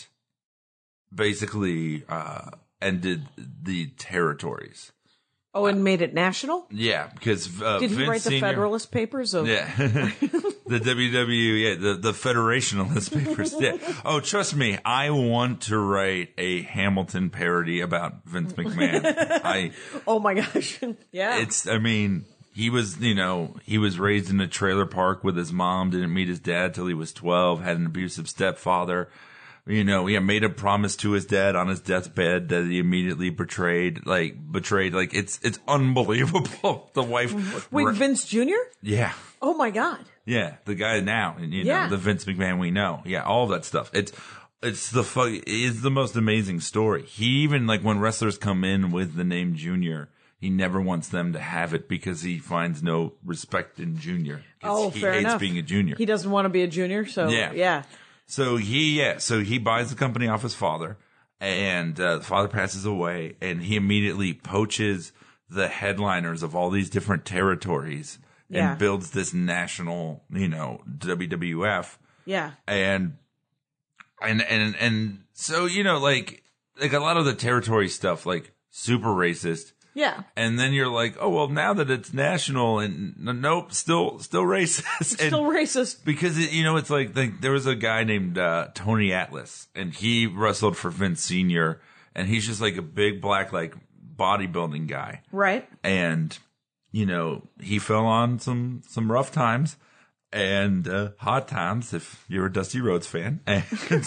basically uh, ended the territories. Oh, and made it national? Yeah, because uh, Did he Vince write the Senior Federalist Papers? Of- Yeah, the W W E, yeah, the the Federationalist Papers. Yeah. Oh, trust me, I want to write a Hamilton parody about Vince McMahon. I. Oh my gosh. Yeah. It's, I mean, he he was, you know, he was raised in a trailer park with his mom, didn't meet his dad till he was twelve, had an abusive stepfather. You know, he made a promise to his dad on his deathbed that he immediately betrayed, like, betrayed. Like, it's, it's unbelievable. The wife. Wait, Vince Junior? Yeah. Oh my God. Yeah. The guy now, and you Yeah. know, the Vince McMahon we know. Yeah. All of that stuff. It's, it's the fuck, it's the most amazing story. He even, like, when wrestlers come in with the name Junior, he never wants them to have it because he finds no respect in Junior. Oh, he fair hates enough. being a junior. He doesn't want to be a junior, so Yeah. yeah. So he, yeah, so he buys the company off his father, and uh, the father passes away, and he immediately poaches the headliners of all these different territories Yeah. and builds this national, you know, W W F. Yeah. And, and, and, and so, you know, like, like a lot of the territory stuff, like super racist. Yeah. And then you're like, oh, well, now that it's national and nope, still, still racist. And- Still racist. because, it, you know, it's like, the, there was a guy named uh, Tony Atlas, and he wrestled for Vince Senior, and he's just like a big black, like, bodybuilding guy. Right. And, you know, he fell on some, some rough times and uh, hot times, if you're a Dusty Rhodes fan. And,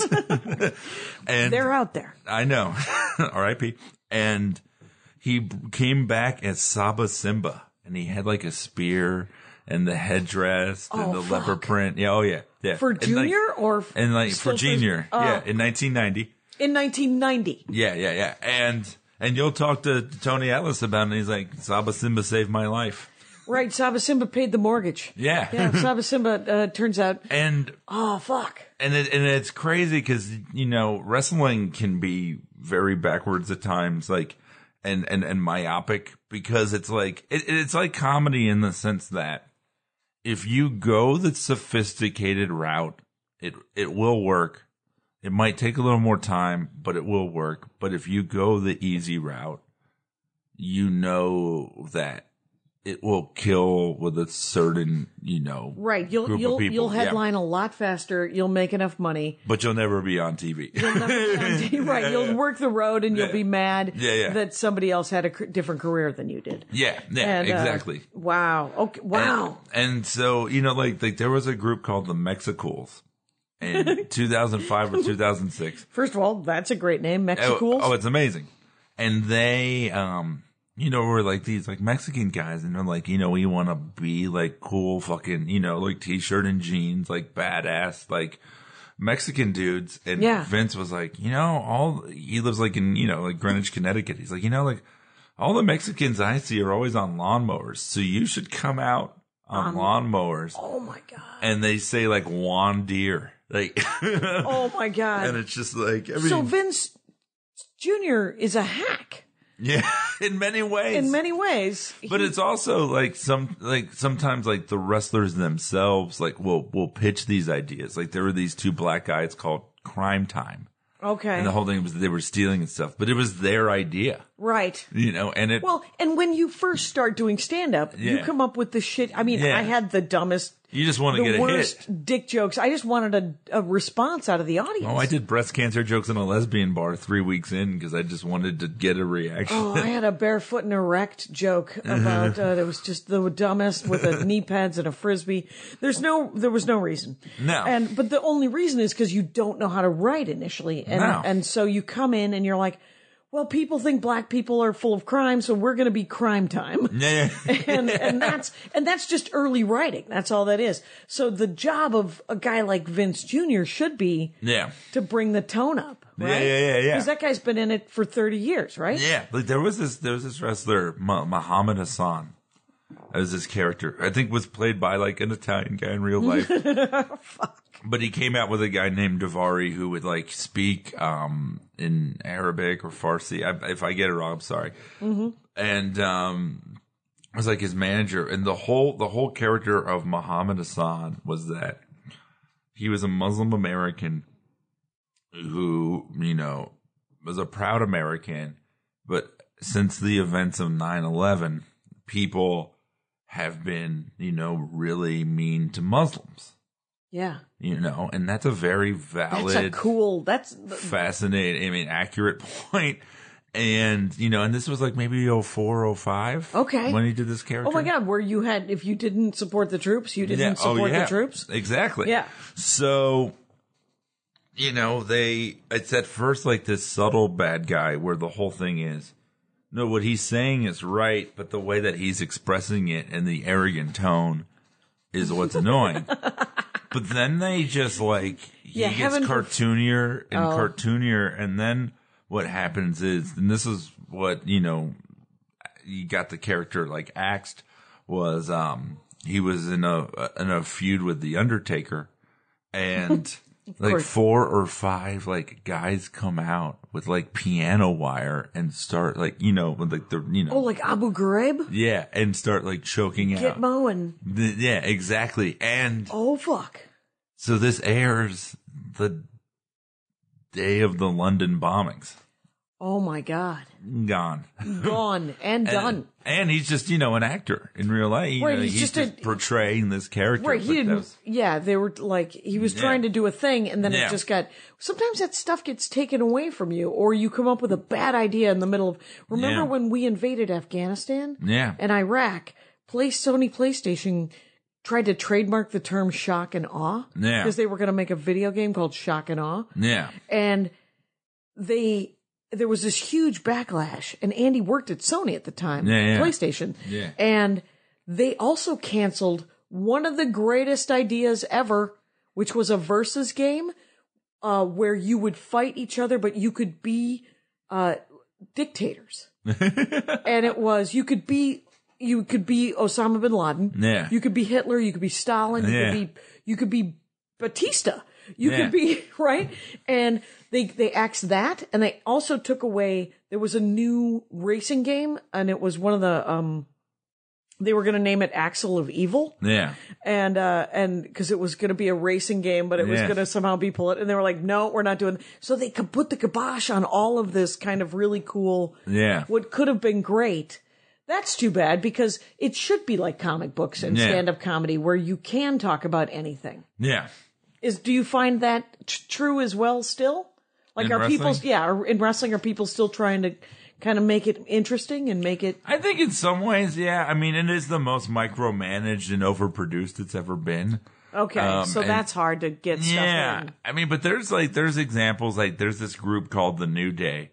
and They're out there. I know. R I P. And he came back as Saba Simba, and he had like a spear and the headdress and Oh, the fuck. leopard print. Yeah, oh yeah, yeah. For And, like- junior or f- and like still for junior, oh. yeah, in nineteen ninety. in nineteen ninety. Yeah, yeah, yeah. And and you'll talk to Tony Atlas about it, and he's like, Saba Simba saved my life. Right. Saba Simba paid the mortgage. Yeah. Yeah. Saba Simba uh, turns out. And Oh fuck. and it, and it's crazy because, you know, wrestling can be very backwards at times, like, and, and, and myopic, because it's like, it, it's like comedy in the sense that if you go the sophisticated route, it, it will work. It might take a little more time, but it will work. But if you go the easy route, you know that it will kill with a certain, you know, Right. You'll group of you'll people. you'll Yeah. headline a lot faster. You'll make enough money. But you'll never be on T V. You'll never be on T V. Right. You'll work the road and you'll Yeah. be mad Yeah, yeah. that somebody else had a c- different career than you did. Yeah, yeah, And, uh, exactly. wow. Okay. Wow. And, and so, you know, like, like there was a group called the Mexicools in two thousand five or two thousand six. First of all, that's a great name, Oh, Mexicools. oh, it's amazing. And they, um, you know, were like these like Mexican guys, and they're like, you know, we want to be like cool fucking, you know, like t-shirt and jeans, like badass, like Mexican dudes. And Yeah. Vince was like, you know, all, he lives like in, you know, like Greenwich, Connecticut. He's like, you know, like all the Mexicans I see are always on lawnmowers. So you should come out on lawnmowers. Oh my god. And they say like Juan Deere. Like, Oh my god. and it's just like, I mean, So Vince Junior is a hack yeah, in many ways. in many ways. But He- it's also like some, like sometimes like the wrestlers themselves, like will, will pitch these ideas. Like there were these two black guys called Crime Time. okay. And the whole thing was that they were stealing and stuff, but it was their idea, Right. you know, and it, Well, and when you first start doing stand up, you Yeah. come up with the shit. I mean, Yeah. I had the dumbest, you just want to the get a worst hit. dick jokes. I just wanted a, a response out of the audience. Oh, I did breast cancer jokes in a lesbian bar three weeks in because I just wanted to get a reaction. Oh, I had a barefoot and erect joke about uh, it was just the dumbest with a knee pads and a frisbee. There's no, there was no reason. No. And but the only reason is because you don't know how to write initially, and No. and so you come in and you're like, well, people think black people are full of crime, so we're going to be Crime Time. Yeah. and and that's and that's just early writing. That's all that is. So the job of a guy like Vince Junior should be Yeah. to bring the tone up. Yeah, Right? yeah, yeah, yeah. Because that guy's been in it for thirty years, right? Yeah, like there was this, there was this wrestler, Mu- Muhammad Hassan. That was this character. I think was played by like an Italian guy in real life. But he came out with a guy named Davari who would like speak um, in Arabic or Farsi. I, if I get it wrong, I'm sorry. Mm-hmm. And um, it was like his manager, and the whole the whole character of Muhammad Hassan was that he was a Muslim American who, you know, was a proud American, but since the events of nine eleven, people have been, you know, really mean to Muslims, Yeah. you know, and that's a very That's valid, a cool, that's, fascinating, I mean, accurate point. And, you know, and this was like maybe oh four, oh five. Okay. When he did this character. Oh my God, where you had, if you didn't support the troops, you didn't Yeah. support oh, yeah. the troops? Exactly. Yeah. So, you know, they, it's at first like this subtle bad guy where the whole thing is, no, what he's saying is right, but the way that he's expressing it in the arrogant tone is what's annoying. But then they just like, he Yeah, gets heaven for- cartoonier and Oh. cartoonier, and then what happens is, and this is what, you know, you got the character like axed, was um he was in a in a feud with the Undertaker, and like course. four or five like guys come out with like piano wire and start like, you know, with like the, you know, Oh, like Abu Ghraib? yeah, and start like choking out. Gitmo and, The- yeah, exactly. And oh fuck. so this airs the day of the London bombings. Oh my God. Gone. Gone and done. And, and he's just, you know, an actor in real life. You Right, know, he's he's, just just, a- portraying this character. Right, but he didn't, that's- yeah, they were like, he was Yeah. trying to do a thing and then Yeah. it just got, sometimes that stuff gets taken away from you or you come up with a bad idea in the middle of, remember Yeah. when we invaded Afghanistan? Yeah. And Iraq, play Sony PlayStation tried to trademark the term shock and awe. Yeah. Because they were going to make a video game called Shock and Awe. Yeah. And they, there was this huge backlash, and Andy worked at Sony at the time, Yeah, yeah. PlayStation. Yeah. And they also canceled one of the greatest ideas ever, which was a versus game, uh, where you would fight each other, but you could be, uh, dictators. And it was, you could be, you could be Osama bin Laden. Yeah. You could be Hitler. You could be Stalin. You Yeah. could be, you could be Batista. You Yeah. could be, right? And they, they axed that. And they also took away, there was a new racing game and it was one of the, um, they were going to name it Axle of Evil. Yeah. And, uh, and cause it was going to be a racing game, but it was Yeah. going to somehow be political. And they were like, no, we're not doing, so they could put the kibosh on all of this kind of really cool, Yeah. what could have been great. That's too bad because it should be like comic books and Yeah. stand-up comedy where you can talk about anything. Yeah. Is do you find that t- true as well still? Like In are people wrestling? yeah, are, in wrestling are people still trying to kind of make it interesting and make it I think in some ways, yeah. I mean, it is the most micromanaged and overproduced it's ever been. okay, Um, so and- that's hard to get stuff Yeah. in. I mean, but there's like, there's examples, like there's this group called the New Day,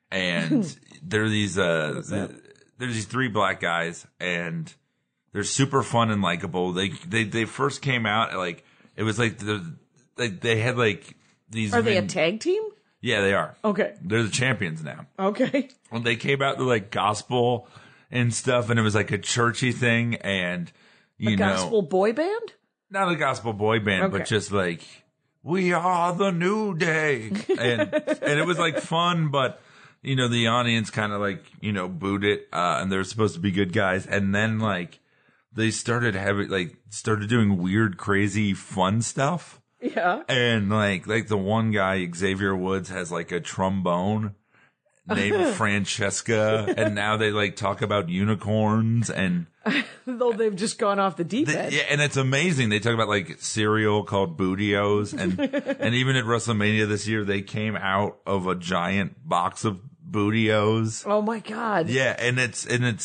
and there are these, uh, there's these three black guys, and they're super fun and likable. They, they, they first came out, like, it was like, the, like, they had like these. Are they a men- tag team? Yeah, they are. Okay. They're the champions now. Okay. When they came out to like gospel and stuff, and it was like a churchy thing, and you A know, gospel boy band? not a gospel boy band, Okay. but just like, we are the New Day. And, and it was like fun, but you know, the audience kind of like, you know, booed it, uh, and they're supposed to be good guys. And then like, they started having, like, started doing weird, crazy, fun stuff. Yeah. And like, like the one guy, Xavier Woods, has like a trombone named Francesca. And now they like talk about unicorns and, Though they've just gone off the deep The- end. yeah, and it's amazing. They talk about like cereal called Bootios, and and even at WrestleMania this year, they came out of a giant box of Bootios. Oh my God. Yeah, and it's and it's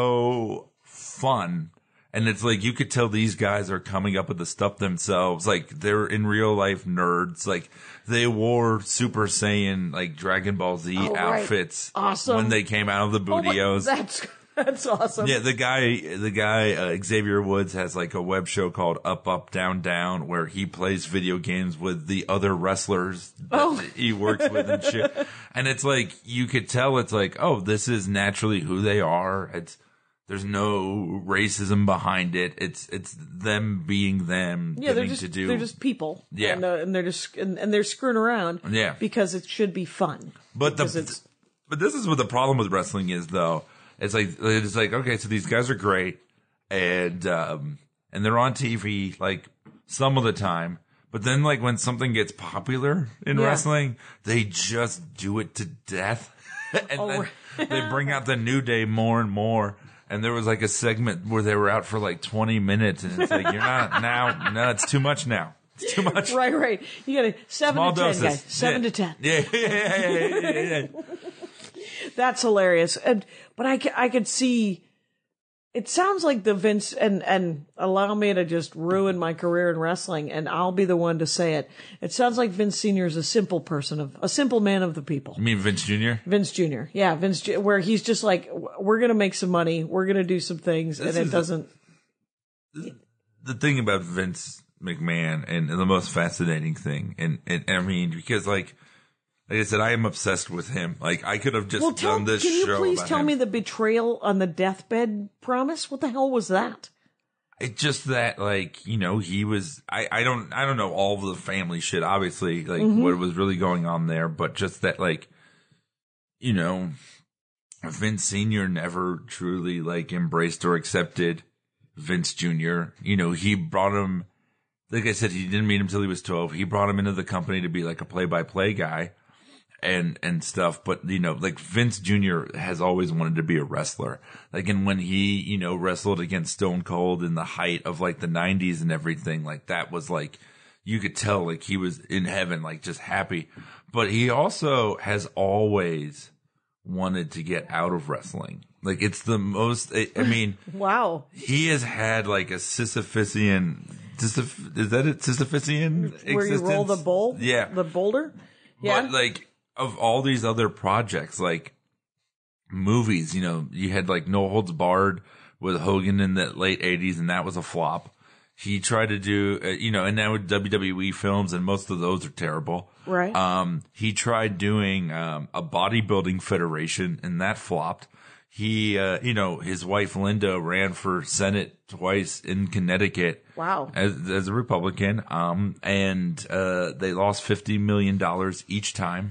so fun, and it's like you could tell these guys are coming up with the stuff themselves. Like they're in real life nerds. Like they wore Super Saiyan like Dragon Ball Z Oh, right. outfits Awesome. when they came out of the Oh my- Bootios. that's that's awesome. Yeah, the guy, the guy, uh, Xavier Woods has like a web show called Up, Up, Down, Down, where he plays video games with the other wrestlers that Oh. he works with and shit. And it's like, you could tell it's like, oh, this is naturally who they are. It's, there's no racism behind it. It's, it's them being them, Yeah, they're giving just to do. they're just people. Yeah. and, uh, and they're just and, and they're screwing around. Yeah. because it should be fun. But the, Because it's- but this is what the problem with wrestling is, though. It's like it's like okay, so these guys are great, and um, and they're on T V like some of the time. But then, like when something gets popular in Yeah. wrestling, they just do it to death, and Oh, then they bring out the New Day more and more. And there was like a segment where they were out for like twenty minutes, and it's like you're not now. No, it's too much now. It's too much. right, right. You got to seven Small to ten, doses. guys. Seven Yeah. to ten. Yeah, yeah, yeah, yeah, yeah, yeah. That's hilarious. And but I, ca- I could see. It sounds like the Vince and and allow me to just ruin my career in wrestling, and I'll be the one to say it. It sounds like Vince Senior is a simple person of a simple man of the people. You mean Vince Junior? Vince Junior Yeah, Vince, Ju- where he's just like, we're gonna make some money, we're gonna do some things, This and it is a- doesn't. The thing about Vince McMahon and the most fascinating thing, and, and I mean, because like, like I said, I am obsessed with him. Like, I could have just Well, tell, done this can you show please about tell him. me the betrayal on the deathbed promise? What the hell was that? It's just that, like, you know, he was, I, I don't, I don't know all of the family shit, obviously, like, Mm-hmm. what was really going on there, but just that, like, you know, Vince Senior never truly, like, embraced or accepted Vince Junior You know, he brought him, like I said, he didn't meet him until he was twelve. He brought him into the company to be, like, a play-by-play guy and and stuff, but you know, like Vince Junior has always wanted to be a wrestler. Like, and when he, you know, wrestled against Stone Cold in the height of like the nineties and everything, like that was like, you could tell like he was in heaven, like just happy. But he also has always wanted to get out of wrestling. Like, it's the most, I, I mean, Wow. he has had like a Sisyphusian, Sisyph, is that it? Sisyphusian Where you roll the existence? bowl? Yeah. The boulder? Yeah. But like, of all these other projects, like movies, you know, you had like No Holds Barred with Hogan in the late eighties, and that was a flop. He tried to do, uh, you know, and now with W W E films, and most of those are terrible. Right. Um, he tried doing um, a bodybuilding federation, and that flopped. He, uh, you know, his wife Linda ran for Senate twice in Connecticut. Wow. As, as a Republican. Um, and, uh, they lost fifty million dollars each time.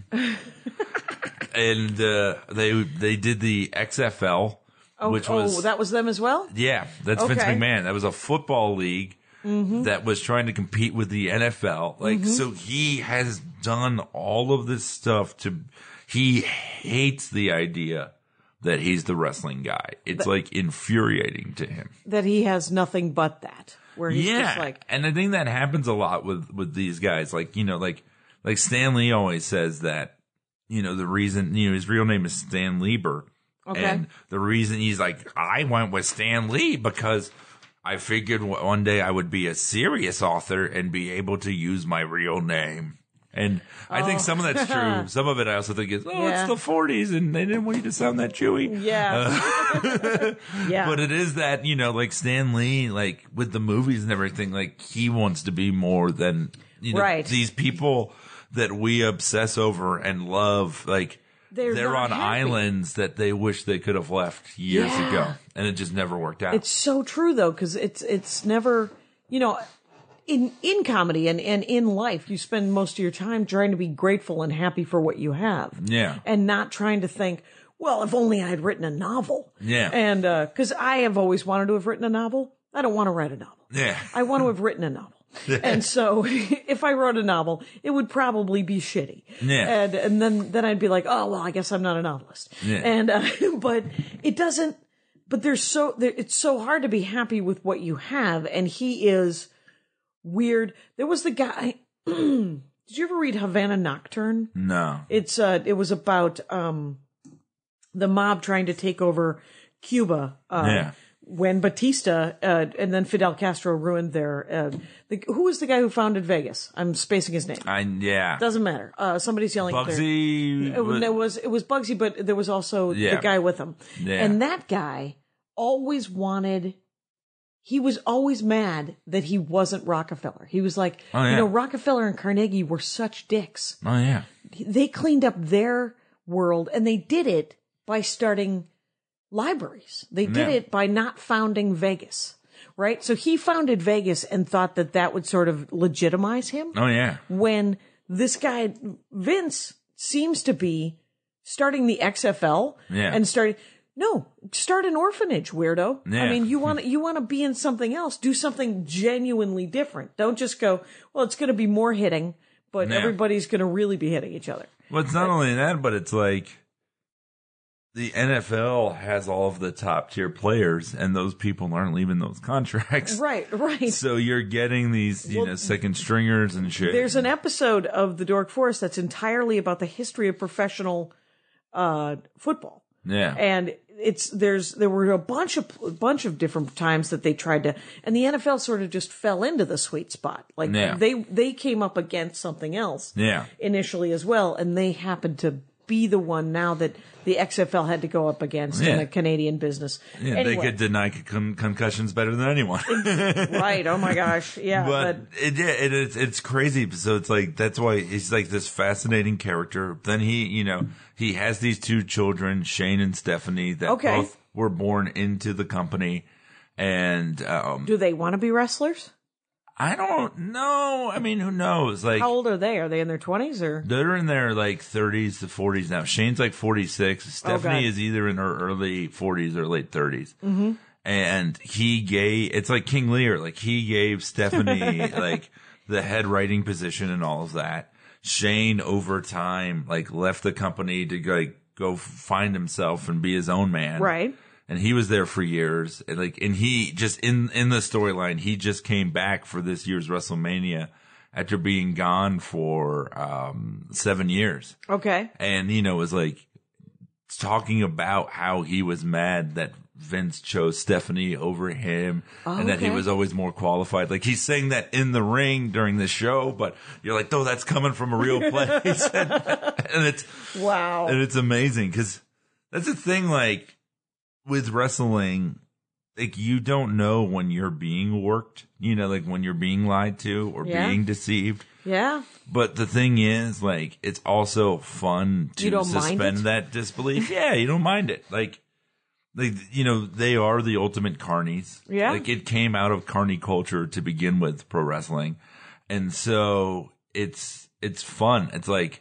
And, uh, they, they did the X F L, oh, which was, oh, that was them as well? yeah, that's Vince Okay. McMahon. That was a football league that was trying to compete with the N F L. Like, so he has done all of this stuff to, he hates the idea that he's the wrestling guy. It's like infuriating to him. That he has nothing but that. Where he's Yeah. just like, And I think that happens a lot with, with these guys. Like, you know, like, like Stan Lee always says that, you know, the reason, you know, his real name is Stan Lieber. Okay. And the reason he's like, I went with Stan Lee because I figured one day I would be a serious author and be able to use my real name. And I think some of that's true. Some of it I also think is, oh, Yeah. it's the forties and they didn't want you to sound that Jewy. yeah. yeah. But it is that, you know, like Stan Lee, like with the movies and everything, like he wants to be more than, you know, Right. these people that we obsess over and love. Like They're they're, not on happy. islands that they wish they could have left years Yeah. ago. And it just never worked out. It's so true though, because it's it's never, you know, in in comedy and, and in life, you spend most of your time trying to be grateful and happy for what you have. Yeah. And not trying to think, well, if only I had written a novel. Yeah. And because I have always wanted to have written a novel. I don't want to write a novel. yeah. I want to have written a novel. And so if I wrote a novel, it would probably be shitty. Yeah. And, and then, then I'd be like, oh, well, I guess I'm not a novelist. Yeah. And, uh, but it doesn't, but there's so, there, it's so hard to be happy with what you have. And he is weird. There was the guy, did you ever read Havana Nocturne? No. It's, uh, it was about, um, the mob trying to take over Cuba. Uh, Yeah. When Batista uh, and then Fidel Castro ruined their, uh, the, who was the guy who founded Vegas? I'm spacing his name. I, yeah. Doesn't matter. Uh, somebody's yelling. at their- Bugsy. It, was- it was it was Bugsy, but there was also Yeah. the guy with him, Yeah. and that guy always wanted. He was always mad that he wasn't Rockefeller. He was like, Oh, yeah. you know, Rockefeller and Carnegie were such dicks. Oh, yeah. They cleaned up their world, and they did it by starting libraries. They did Yeah. it by not founding Vegas, right? So he founded Vegas and thought that that would sort of legitimize him. Oh, yeah. When this guy, Vince, seems to be starting the X F L Yeah. and starting, no, start an orphanage, weirdo. I Yeah. mean, you want to, you want to be in something else, do something genuinely different. Don't just go, well, it's going to be more hitting, but Yeah. everybody's going to really be hitting each other. Well, it's not only that, but it's like the N F L has all of the top tier players, and those people aren't leaving those contracts. Right, right. So you're getting these, you Well, know, second stringers and shit. There's an episode of The Dork Forest that's entirely about the history of professional uh, football. Yeah. And it's, there's, there were a bunch of, a bunch of different times that they tried to, and the N F L sort of just fell into the sweet spot. Like Yeah. they, they came up against something else Yeah. initially as well. And they happened to be the one now that the X F L had to go up against Yeah. in the Canadian business. Yeah, Anyway. they could deny con- concussions better than anyone. Right. Oh my gosh. Yeah. but But, it, yeah, it, it's it's crazy. So it's like that's why he's like this fascinating character. Then he, you know, he has these two children, Shane and Stephanie, that Okay. both were born into the company. And um, do they want to be wrestlers? I don't know. I mean, who knows? Like, How old are they? Are they in their twenties or? they're in their like thirties to forties now. Shane's like forty-six. Stephanie God. is either in her early forties or late thirties. Mm-hmm. And he gave, it's like King Lear. Like he gave Stephanie like the head writing position and all of that. Shane over time like left the company to like go find himself and be his own man. Right. And he was there for years. And like, and he just in, in the storyline, he just came back for this year's WrestleMania after being gone for, um, seven years. Okay. And, you know, was like talking about how he was mad that Vince chose Stephanie over him and that he okay. was always more qualified. Like he's saying that in the ring during the show, but you're like, oh, that's coming from a real place. and, and it's, Wow. and it's amazing because that's the thing. Like, with wrestling, like you don't know when you're being worked, you know, like when you're being lied to or Yeah. being deceived. Yeah. But the thing is, like, it's also fun You to don't mind suspend it? that disbelief. Yeah, you don't mind it. Like, like, you know, they are the ultimate carnies. Yeah. Like it came out of carny culture to begin with, pro wrestling. And so it's, it's fun. It's like,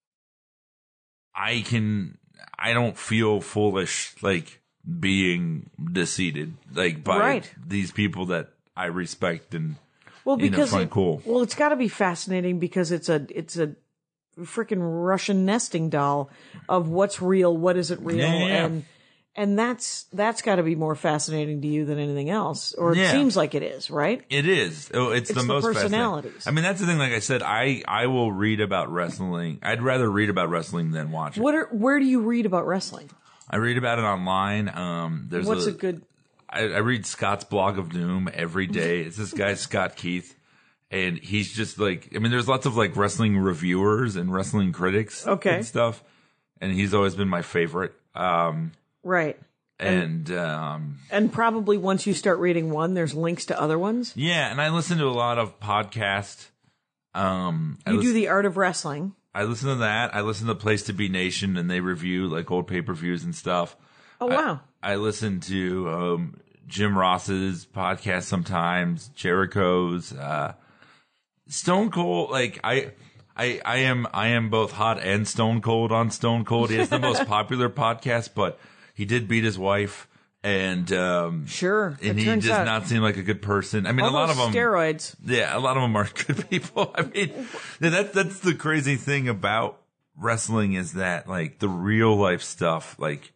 I can, I don't feel foolish, like, being deceived like by Right. these people that I respect and Well, you know, because find it- cool. well, it's got to be fascinating because it's a it's a freaking Russian nesting doll of what's real, what isn't real, Yeah, yeah, yeah. and and that's that's got to be more fascinating to you than anything else, or it Yeah. seems like it is, right? It is. Oh, it's, It's the the most fascinating. personalities. I mean, that's the thing. Like I said, I I will read about wrestling. I'd rather read about wrestling than watch it. What are where do you read about wrestling? I read about it online. Um, there's What's a, a good? I, I read Scott's Blog of Doom every day. It's this guy Scott Keith, and he's just like. I mean, there's lots of like wrestling reviewers and wrestling critics, Okay. and stuff. And he's always been my favorite. Um, Right. and um, And probably once you start reading one, there's links to other ones. yeah, and I listen to a lot of podcasts. Um, I You listen- do the art of wrestling. I listen to that. I listen to Place to Be Nation, and they review like old pay per views and stuff. Oh wow. I listen to um, Jim Ross's podcast sometimes, Jericho's, uh, Stone Cold. Like I, I, I am, I am both hot and Stone Cold on Stone Cold. He has the most popular podcast, but he did beat his wife, and um, Sure. and it he turns does out not seem like a good person. I mean, all a lot those of them. steroids. Yeah, a lot of them are good people. I mean, yeah, that that's the crazy thing about wrestling is that like the real life stuff, like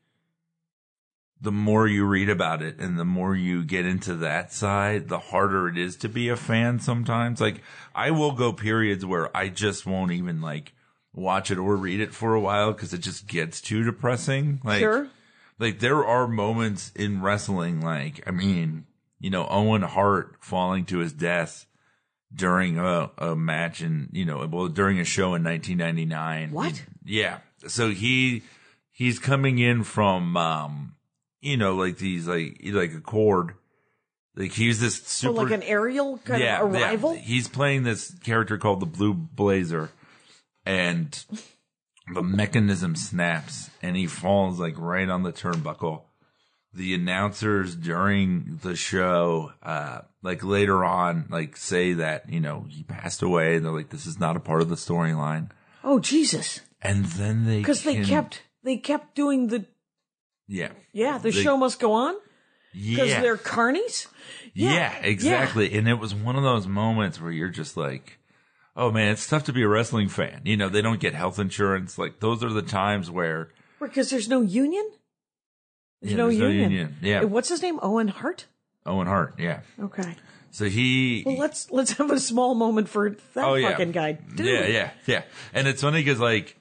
the more you read about it and the more you get into that side, the harder it is to be a fan sometimes. Like I will go periods where I just won't even like watch it or read it for a while because it just gets too depressing. Like, Sure. like there are moments in wrestling, like, I mean, you know, Owen Hart falling to his death during a, a match and, you know, well, during a show in nineteen ninety-nine. What? Yeah. So he, he's coming in from, um, you know, like these, like, like a cord. Like he's this Oh, super. like an aerial kind yeah, of yeah. arrival? He's playing this character called the Blue Blazer, and the mechanism snaps, and he falls like right on the turnbuckle. The announcers during the show, uh, like later on, like say that you know he passed away. They're like, this is not a part of the storyline, Oh, Jesus. and then they Because they can- kept they kept doing the yeah yeah, the They- show must go on because yeah they're carnies. Yeah, exactly. And it was one of those moments where you're just like, oh man, it's tough to be a wrestling fan. You know, they don't get health insurance. Like those are the times where Because there's no union. There's Yeah, no there's no union. union. Yeah. Uh, What's his name? Owen Hart. Owen Hart, yeah. Okay. So he, Well, let's let's have a small moment for that oh yeah, fucking guy. Dude. yeah, yeah, yeah. And it's funny because like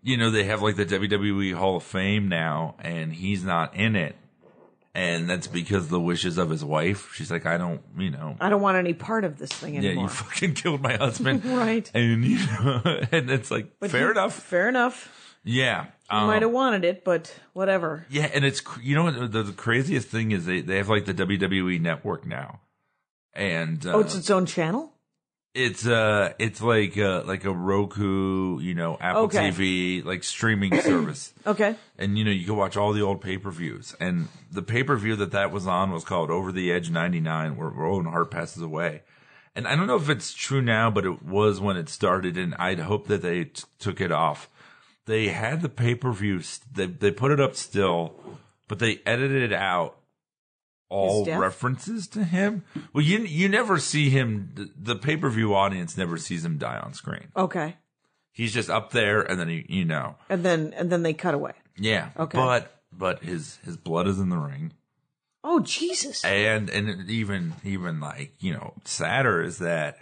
you know, they have like the W W E Hall of Fame now, and he's not in it. And that's because of the wishes of his wife. She's like, I don't, you know. I don't want any part of this thing anymore. Yeah, you fucking killed my husband. Right. And, you know, and it's like, But fair he- enough. Fair enough. Yeah. You um, might have wanted it, but whatever. Yeah, and it's, cr- you know what, the, the craziest thing is they, they have like the W W E Network now. And, uh, Oh, it's its own channel? it's, uh, it's like, uh, like a Roku, you know, Apple Okay. T V, like streaming service. Okay. And, you know, you can watch all the old pay-per-views. And the pay-per-view that that was on was called Over the Edge ninety-nine, where Owen Hart passes away. And I don't know if it's true now, but it was when it started, and I'd hope that they t- took it off. They had the pay-per-view, st- they, they put it up still, but they edited out all His death? references to him. Well, you you never see him, the, the pay-per-view audience never sees him die on screen. Okay. He's just up there, and then, he, you know. And then and then they cut away. Yeah. Okay. But but his his blood is in the ring. Oh, Jesus. And and even even like, you know, sadder is that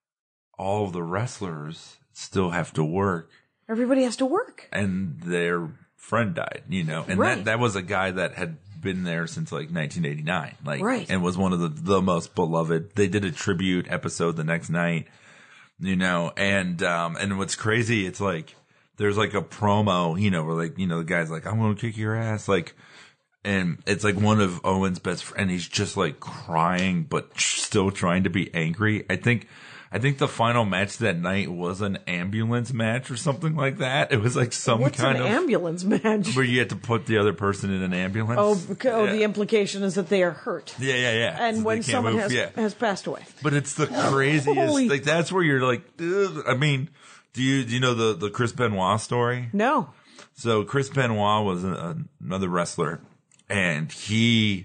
all of the wrestlers still have to work, Everybody has to work. and their friend died, you know. And Right. that that was a guy that had been there since like nineteen eighty-nine. Like Right. and was one of the the most beloved. They did a tribute episode the next night, you know, and um and what's crazy, it's like there's like a promo, you know, where like, you know, the guy's like, I'm gonna kick your ass, like, and it's like one of Owen's best friends, and he's just like crying, but tr- still trying to be angry. I think, I think the final match that night was an ambulance match or something like that. It was like some What's kind an of ambulance match? where you had to put the other person in an ambulance. Oh, beca- oh yeah. the implication is that they are hurt. yeah, yeah, yeah. And So when they can't someone move, has yeah. has passed away. But it's the craziest. Holy- Like that's where you're like, ugh. I mean, do you do you know the the Chris Benoit story? No. So Chris Benoit was a, another wrestler, and he,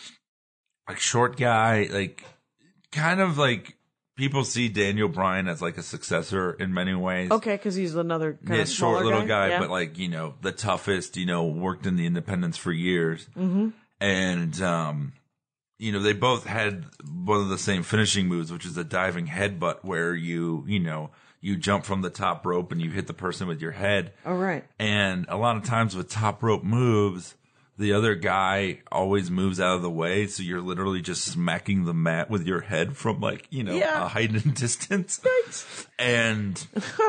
like, short guy, like, kind of like people see Daniel Bryan as like a successor in many ways. Okay, because he's another kind Yeah, of short smaller little guy, Yeah. but like, you know, the toughest, you know, worked in the independents for years. Mm-hmm. And, um, you know, they both had one of the same finishing moves, which is a diving headbutt where you, you know, you jump from the top rope and you hit the person with your head. All right. And a lot of times with top rope moves, the other guy always moves out of the way. So you're literally just smacking the mat with your head from like, you know, Yeah. a heightened distance. And,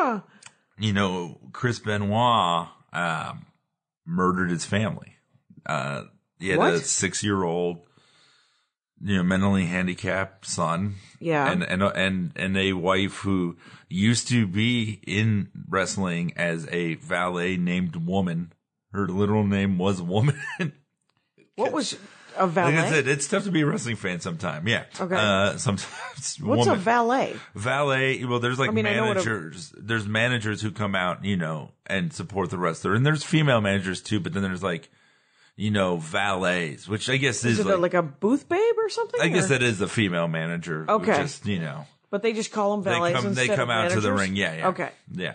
you know, Chris Benoit, um, murdered his family. Uh, he had a What? six year old, you know, mentally handicapped son. Yeah. And, and, and, and a wife who used to be in wrestling as a valet named Woman. Her literal name was Woman. What was a valet? Like I said, it's tough to be a wrestling fan sometime. Yeah. Okay. Uh, sometimes. What's woman. a valet? Valet? Well, there's like I mean, I know what a- managers. There's managers who come out, you know, and support the wrestler, and there's female managers too. But then there's like, you know, valets, which I guess is, Is it like, like a booth babe or something? I guess or- that is the female manager. who Okay. Just, you know, But they just call them they valets come. They instead come of out to the managers? ring. Yeah. Yeah. Okay. Yeah.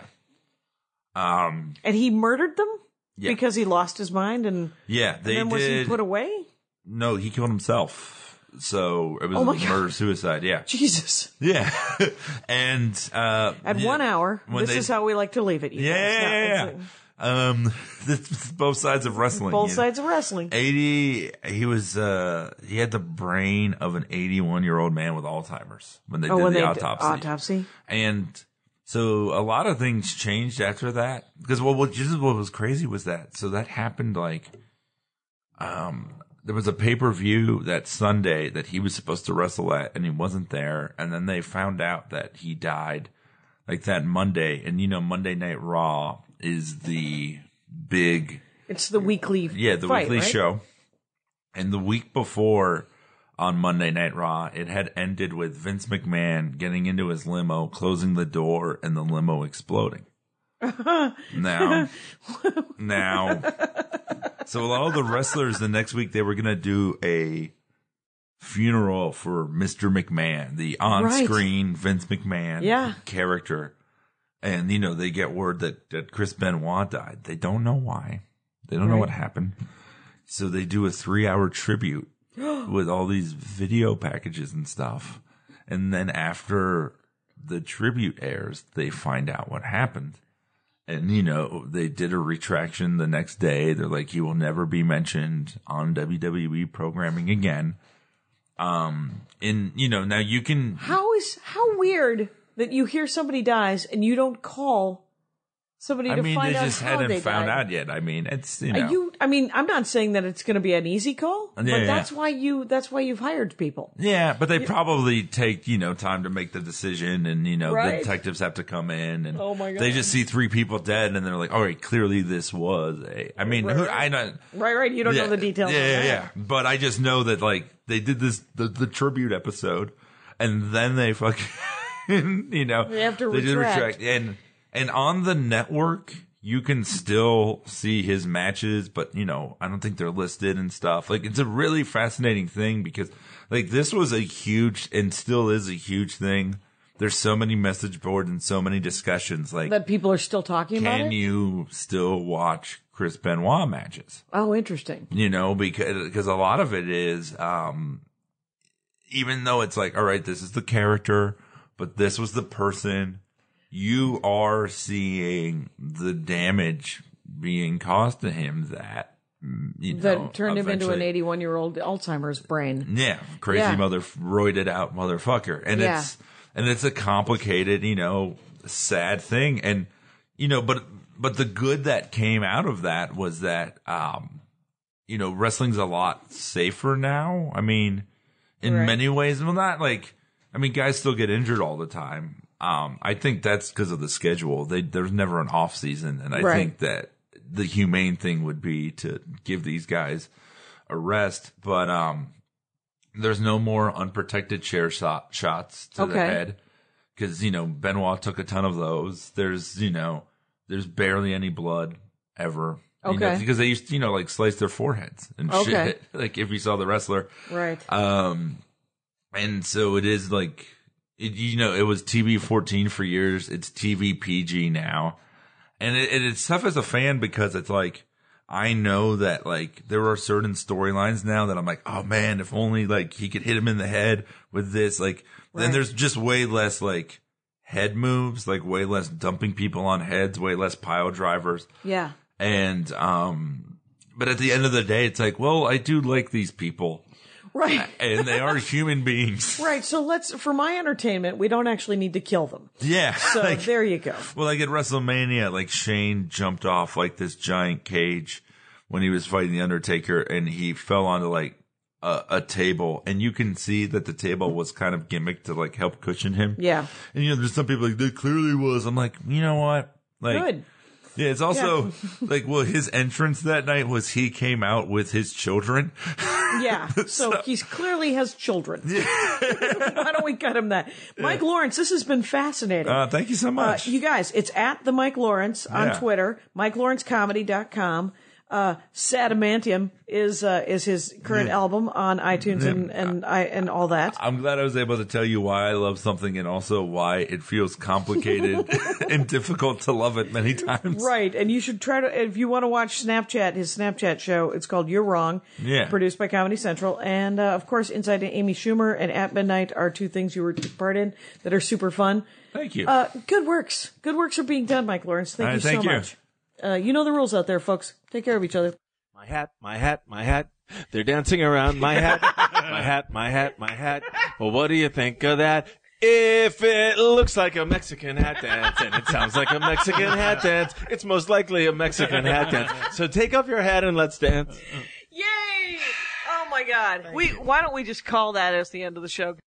Um. And he murdered them? Yeah. Because he lost his mind and, Yeah. They and then was did. he put away? No, he killed himself. So it was Oh my a God. murder suicide. Yeah. Jesus. Yeah. and uh At yeah, one hour, when this they- is how we like to leave it. You Yeah, guys. yeah, yeah, it's yeah. Um, it's both sides of wrestling. Both you know. sides of wrestling. eighty. He was. Uh, he had the brain of an eighty-one-year-old man with Alzheimer's when they Oh, did when the they autopsy. autopsy. And so a lot of things changed after that. Because what what just what was crazy was that. So that happened like, um, there was a pay per view that Sunday that he was supposed to wrestle at, and he wasn't there. And then they found out that he died like that Monday. And you know, Monday Night Raw is the big, It's the weekly yeah, the fight, weekly right? show. And the week before on Monday Night Raw, it had ended with Vince McMahon getting into his limo, closing the door, and the limo exploding. now, now, so all the wrestlers the next week, they were going to do a funeral for Mister McMahon, the on-screen Vince McMahon Yeah. character. And, you know, they get word that, that Chris Benoit died. They don't know why. They don't know Right. what happened. So they do a three-hour tribute with all these video packages and stuff. And then after the tribute airs, they find out what happened. And, you know, they did a retraction the next day. They're like, he will never be mentioned on W W E programming again. Um, and, you know, now you can. How is, how weird that you hear somebody dies and you don't call somebody I to mean, find they out just how hadn't they found died. out yet. I mean, it's, you know. Are you, I mean, I'm not saying that it's going to be an easy call, Yeah, but yeah. that's why you, that's why you've hired people. Yeah, but they probably take, you know, time to make the decision and, you know, Right. the detectives have to come in and Oh, my God. they just see three people dead and they're like, all right, clearly this was a, I mean, Right, who, right. I don't, Right, right. You don't yeah, know the details. Yeah, of yeah, that. yeah. But I just know that like they did this, the, the tribute episode and then they fucking, you know, They have to they did retract. And, and on the network, you can still see his matches, but you know, I don't think they're listed and stuff. Like, it's a really fascinating thing because like this was a huge and still is a huge thing. There's so many message boards and so many discussions. Like, That people are still talking about can it? you still watch Chris Benoit matches? Oh, interesting. You know, because, because a lot of it is, um, even though it's like, all right, this is the character, but this was the person. You are seeing the damage being caused to him that, you know, That turned him into an eventually- eighty-one-year-old Alzheimer's brain. Yeah, crazy Yeah. mother, roided out motherfucker. And Yeah. it's, and it's a complicated, you know, sad thing. And, you know, but, but the good that came out of that was that, um, you know, wrestling's a lot safer now. I mean, in Right. many ways, well, not like, I mean, guys still get injured all the time. Um, I think that's because of the schedule. They, there's never an off season. And I Right. think that the humane thing would be to give these guys a rest. But, um, there's no more unprotected chair shot, shots to the Okay. head. Cause, you know, Benoit took a ton of those. There's, you know, there's barely any blood ever. You know, Okay. because they used to, you know, like slice their foreheads and Okay. shit. Like if you saw the wrestler. Right. Um, and so it is like, it, you know, it was T V fourteen for years. It's T V P G now. And it, it, it's tough as a fan because it's like, I know that like there are certain storylines now that I'm like, oh man, if only like he could hit him in the head with this, like then Right. there's just way less like head moves, like way less dumping people on heads, way less pile drivers. Yeah. And, um, but at the end of the day, it's like, well, I do like these people Right. and they are human beings. Right. So let's, for my entertainment, we don't actually need to kill them. Yeah. So like, there you go. well, like at WrestleMania, like Shane jumped off like this giant cage when he was fighting the Undertaker and he fell onto like a, a table and you can see that the table was kind of gimmicked to like help cushion him. Yeah. And you know, there's some people like, there clearly was. I'm like, you know what? Like, Good. yeah, it's also like, well, his entrance that night was he came out with his children. Yeah. So, he clearly has children. Why don't we cut him that? Mike Lawrence, this has been fascinating. Uh, thank you so Uh, much. you guys, it's at the Mike Lawrence on Yeah. Twitter, mike lawrence comedy dot com. Uh, Sadamantium is, uh, is his current album on iTunes and, and, I, and all that. I'm glad I was able to tell you why I love something and also why it feels complicated and difficult to love it many times. Right. And you should try to, if you want to watch Snapchat, his Snapchat show, it's called You're Wrong. Yeah. Produced by Comedy Central. And, uh, of course, Inside Amy Schumer and At Midnight are two things you were took part in that are super fun. Thank you. Uh, good works. Good works are being done, Mike Lawrence. Thank All you right, thank so you. much. Uh, you know the rules out there, folks. Take care of each other. My hat, my hat, my hat. They're dancing around my hat. My hat, my hat, my hat. Well, what do you think of that? If it looks like a Mexican hat dance and it sounds like a Mexican hat dance, it's most likely a Mexican hat dance. So take off your hat and let's dance. Yay! Oh my God. We, why don't we just call that as the end of the show?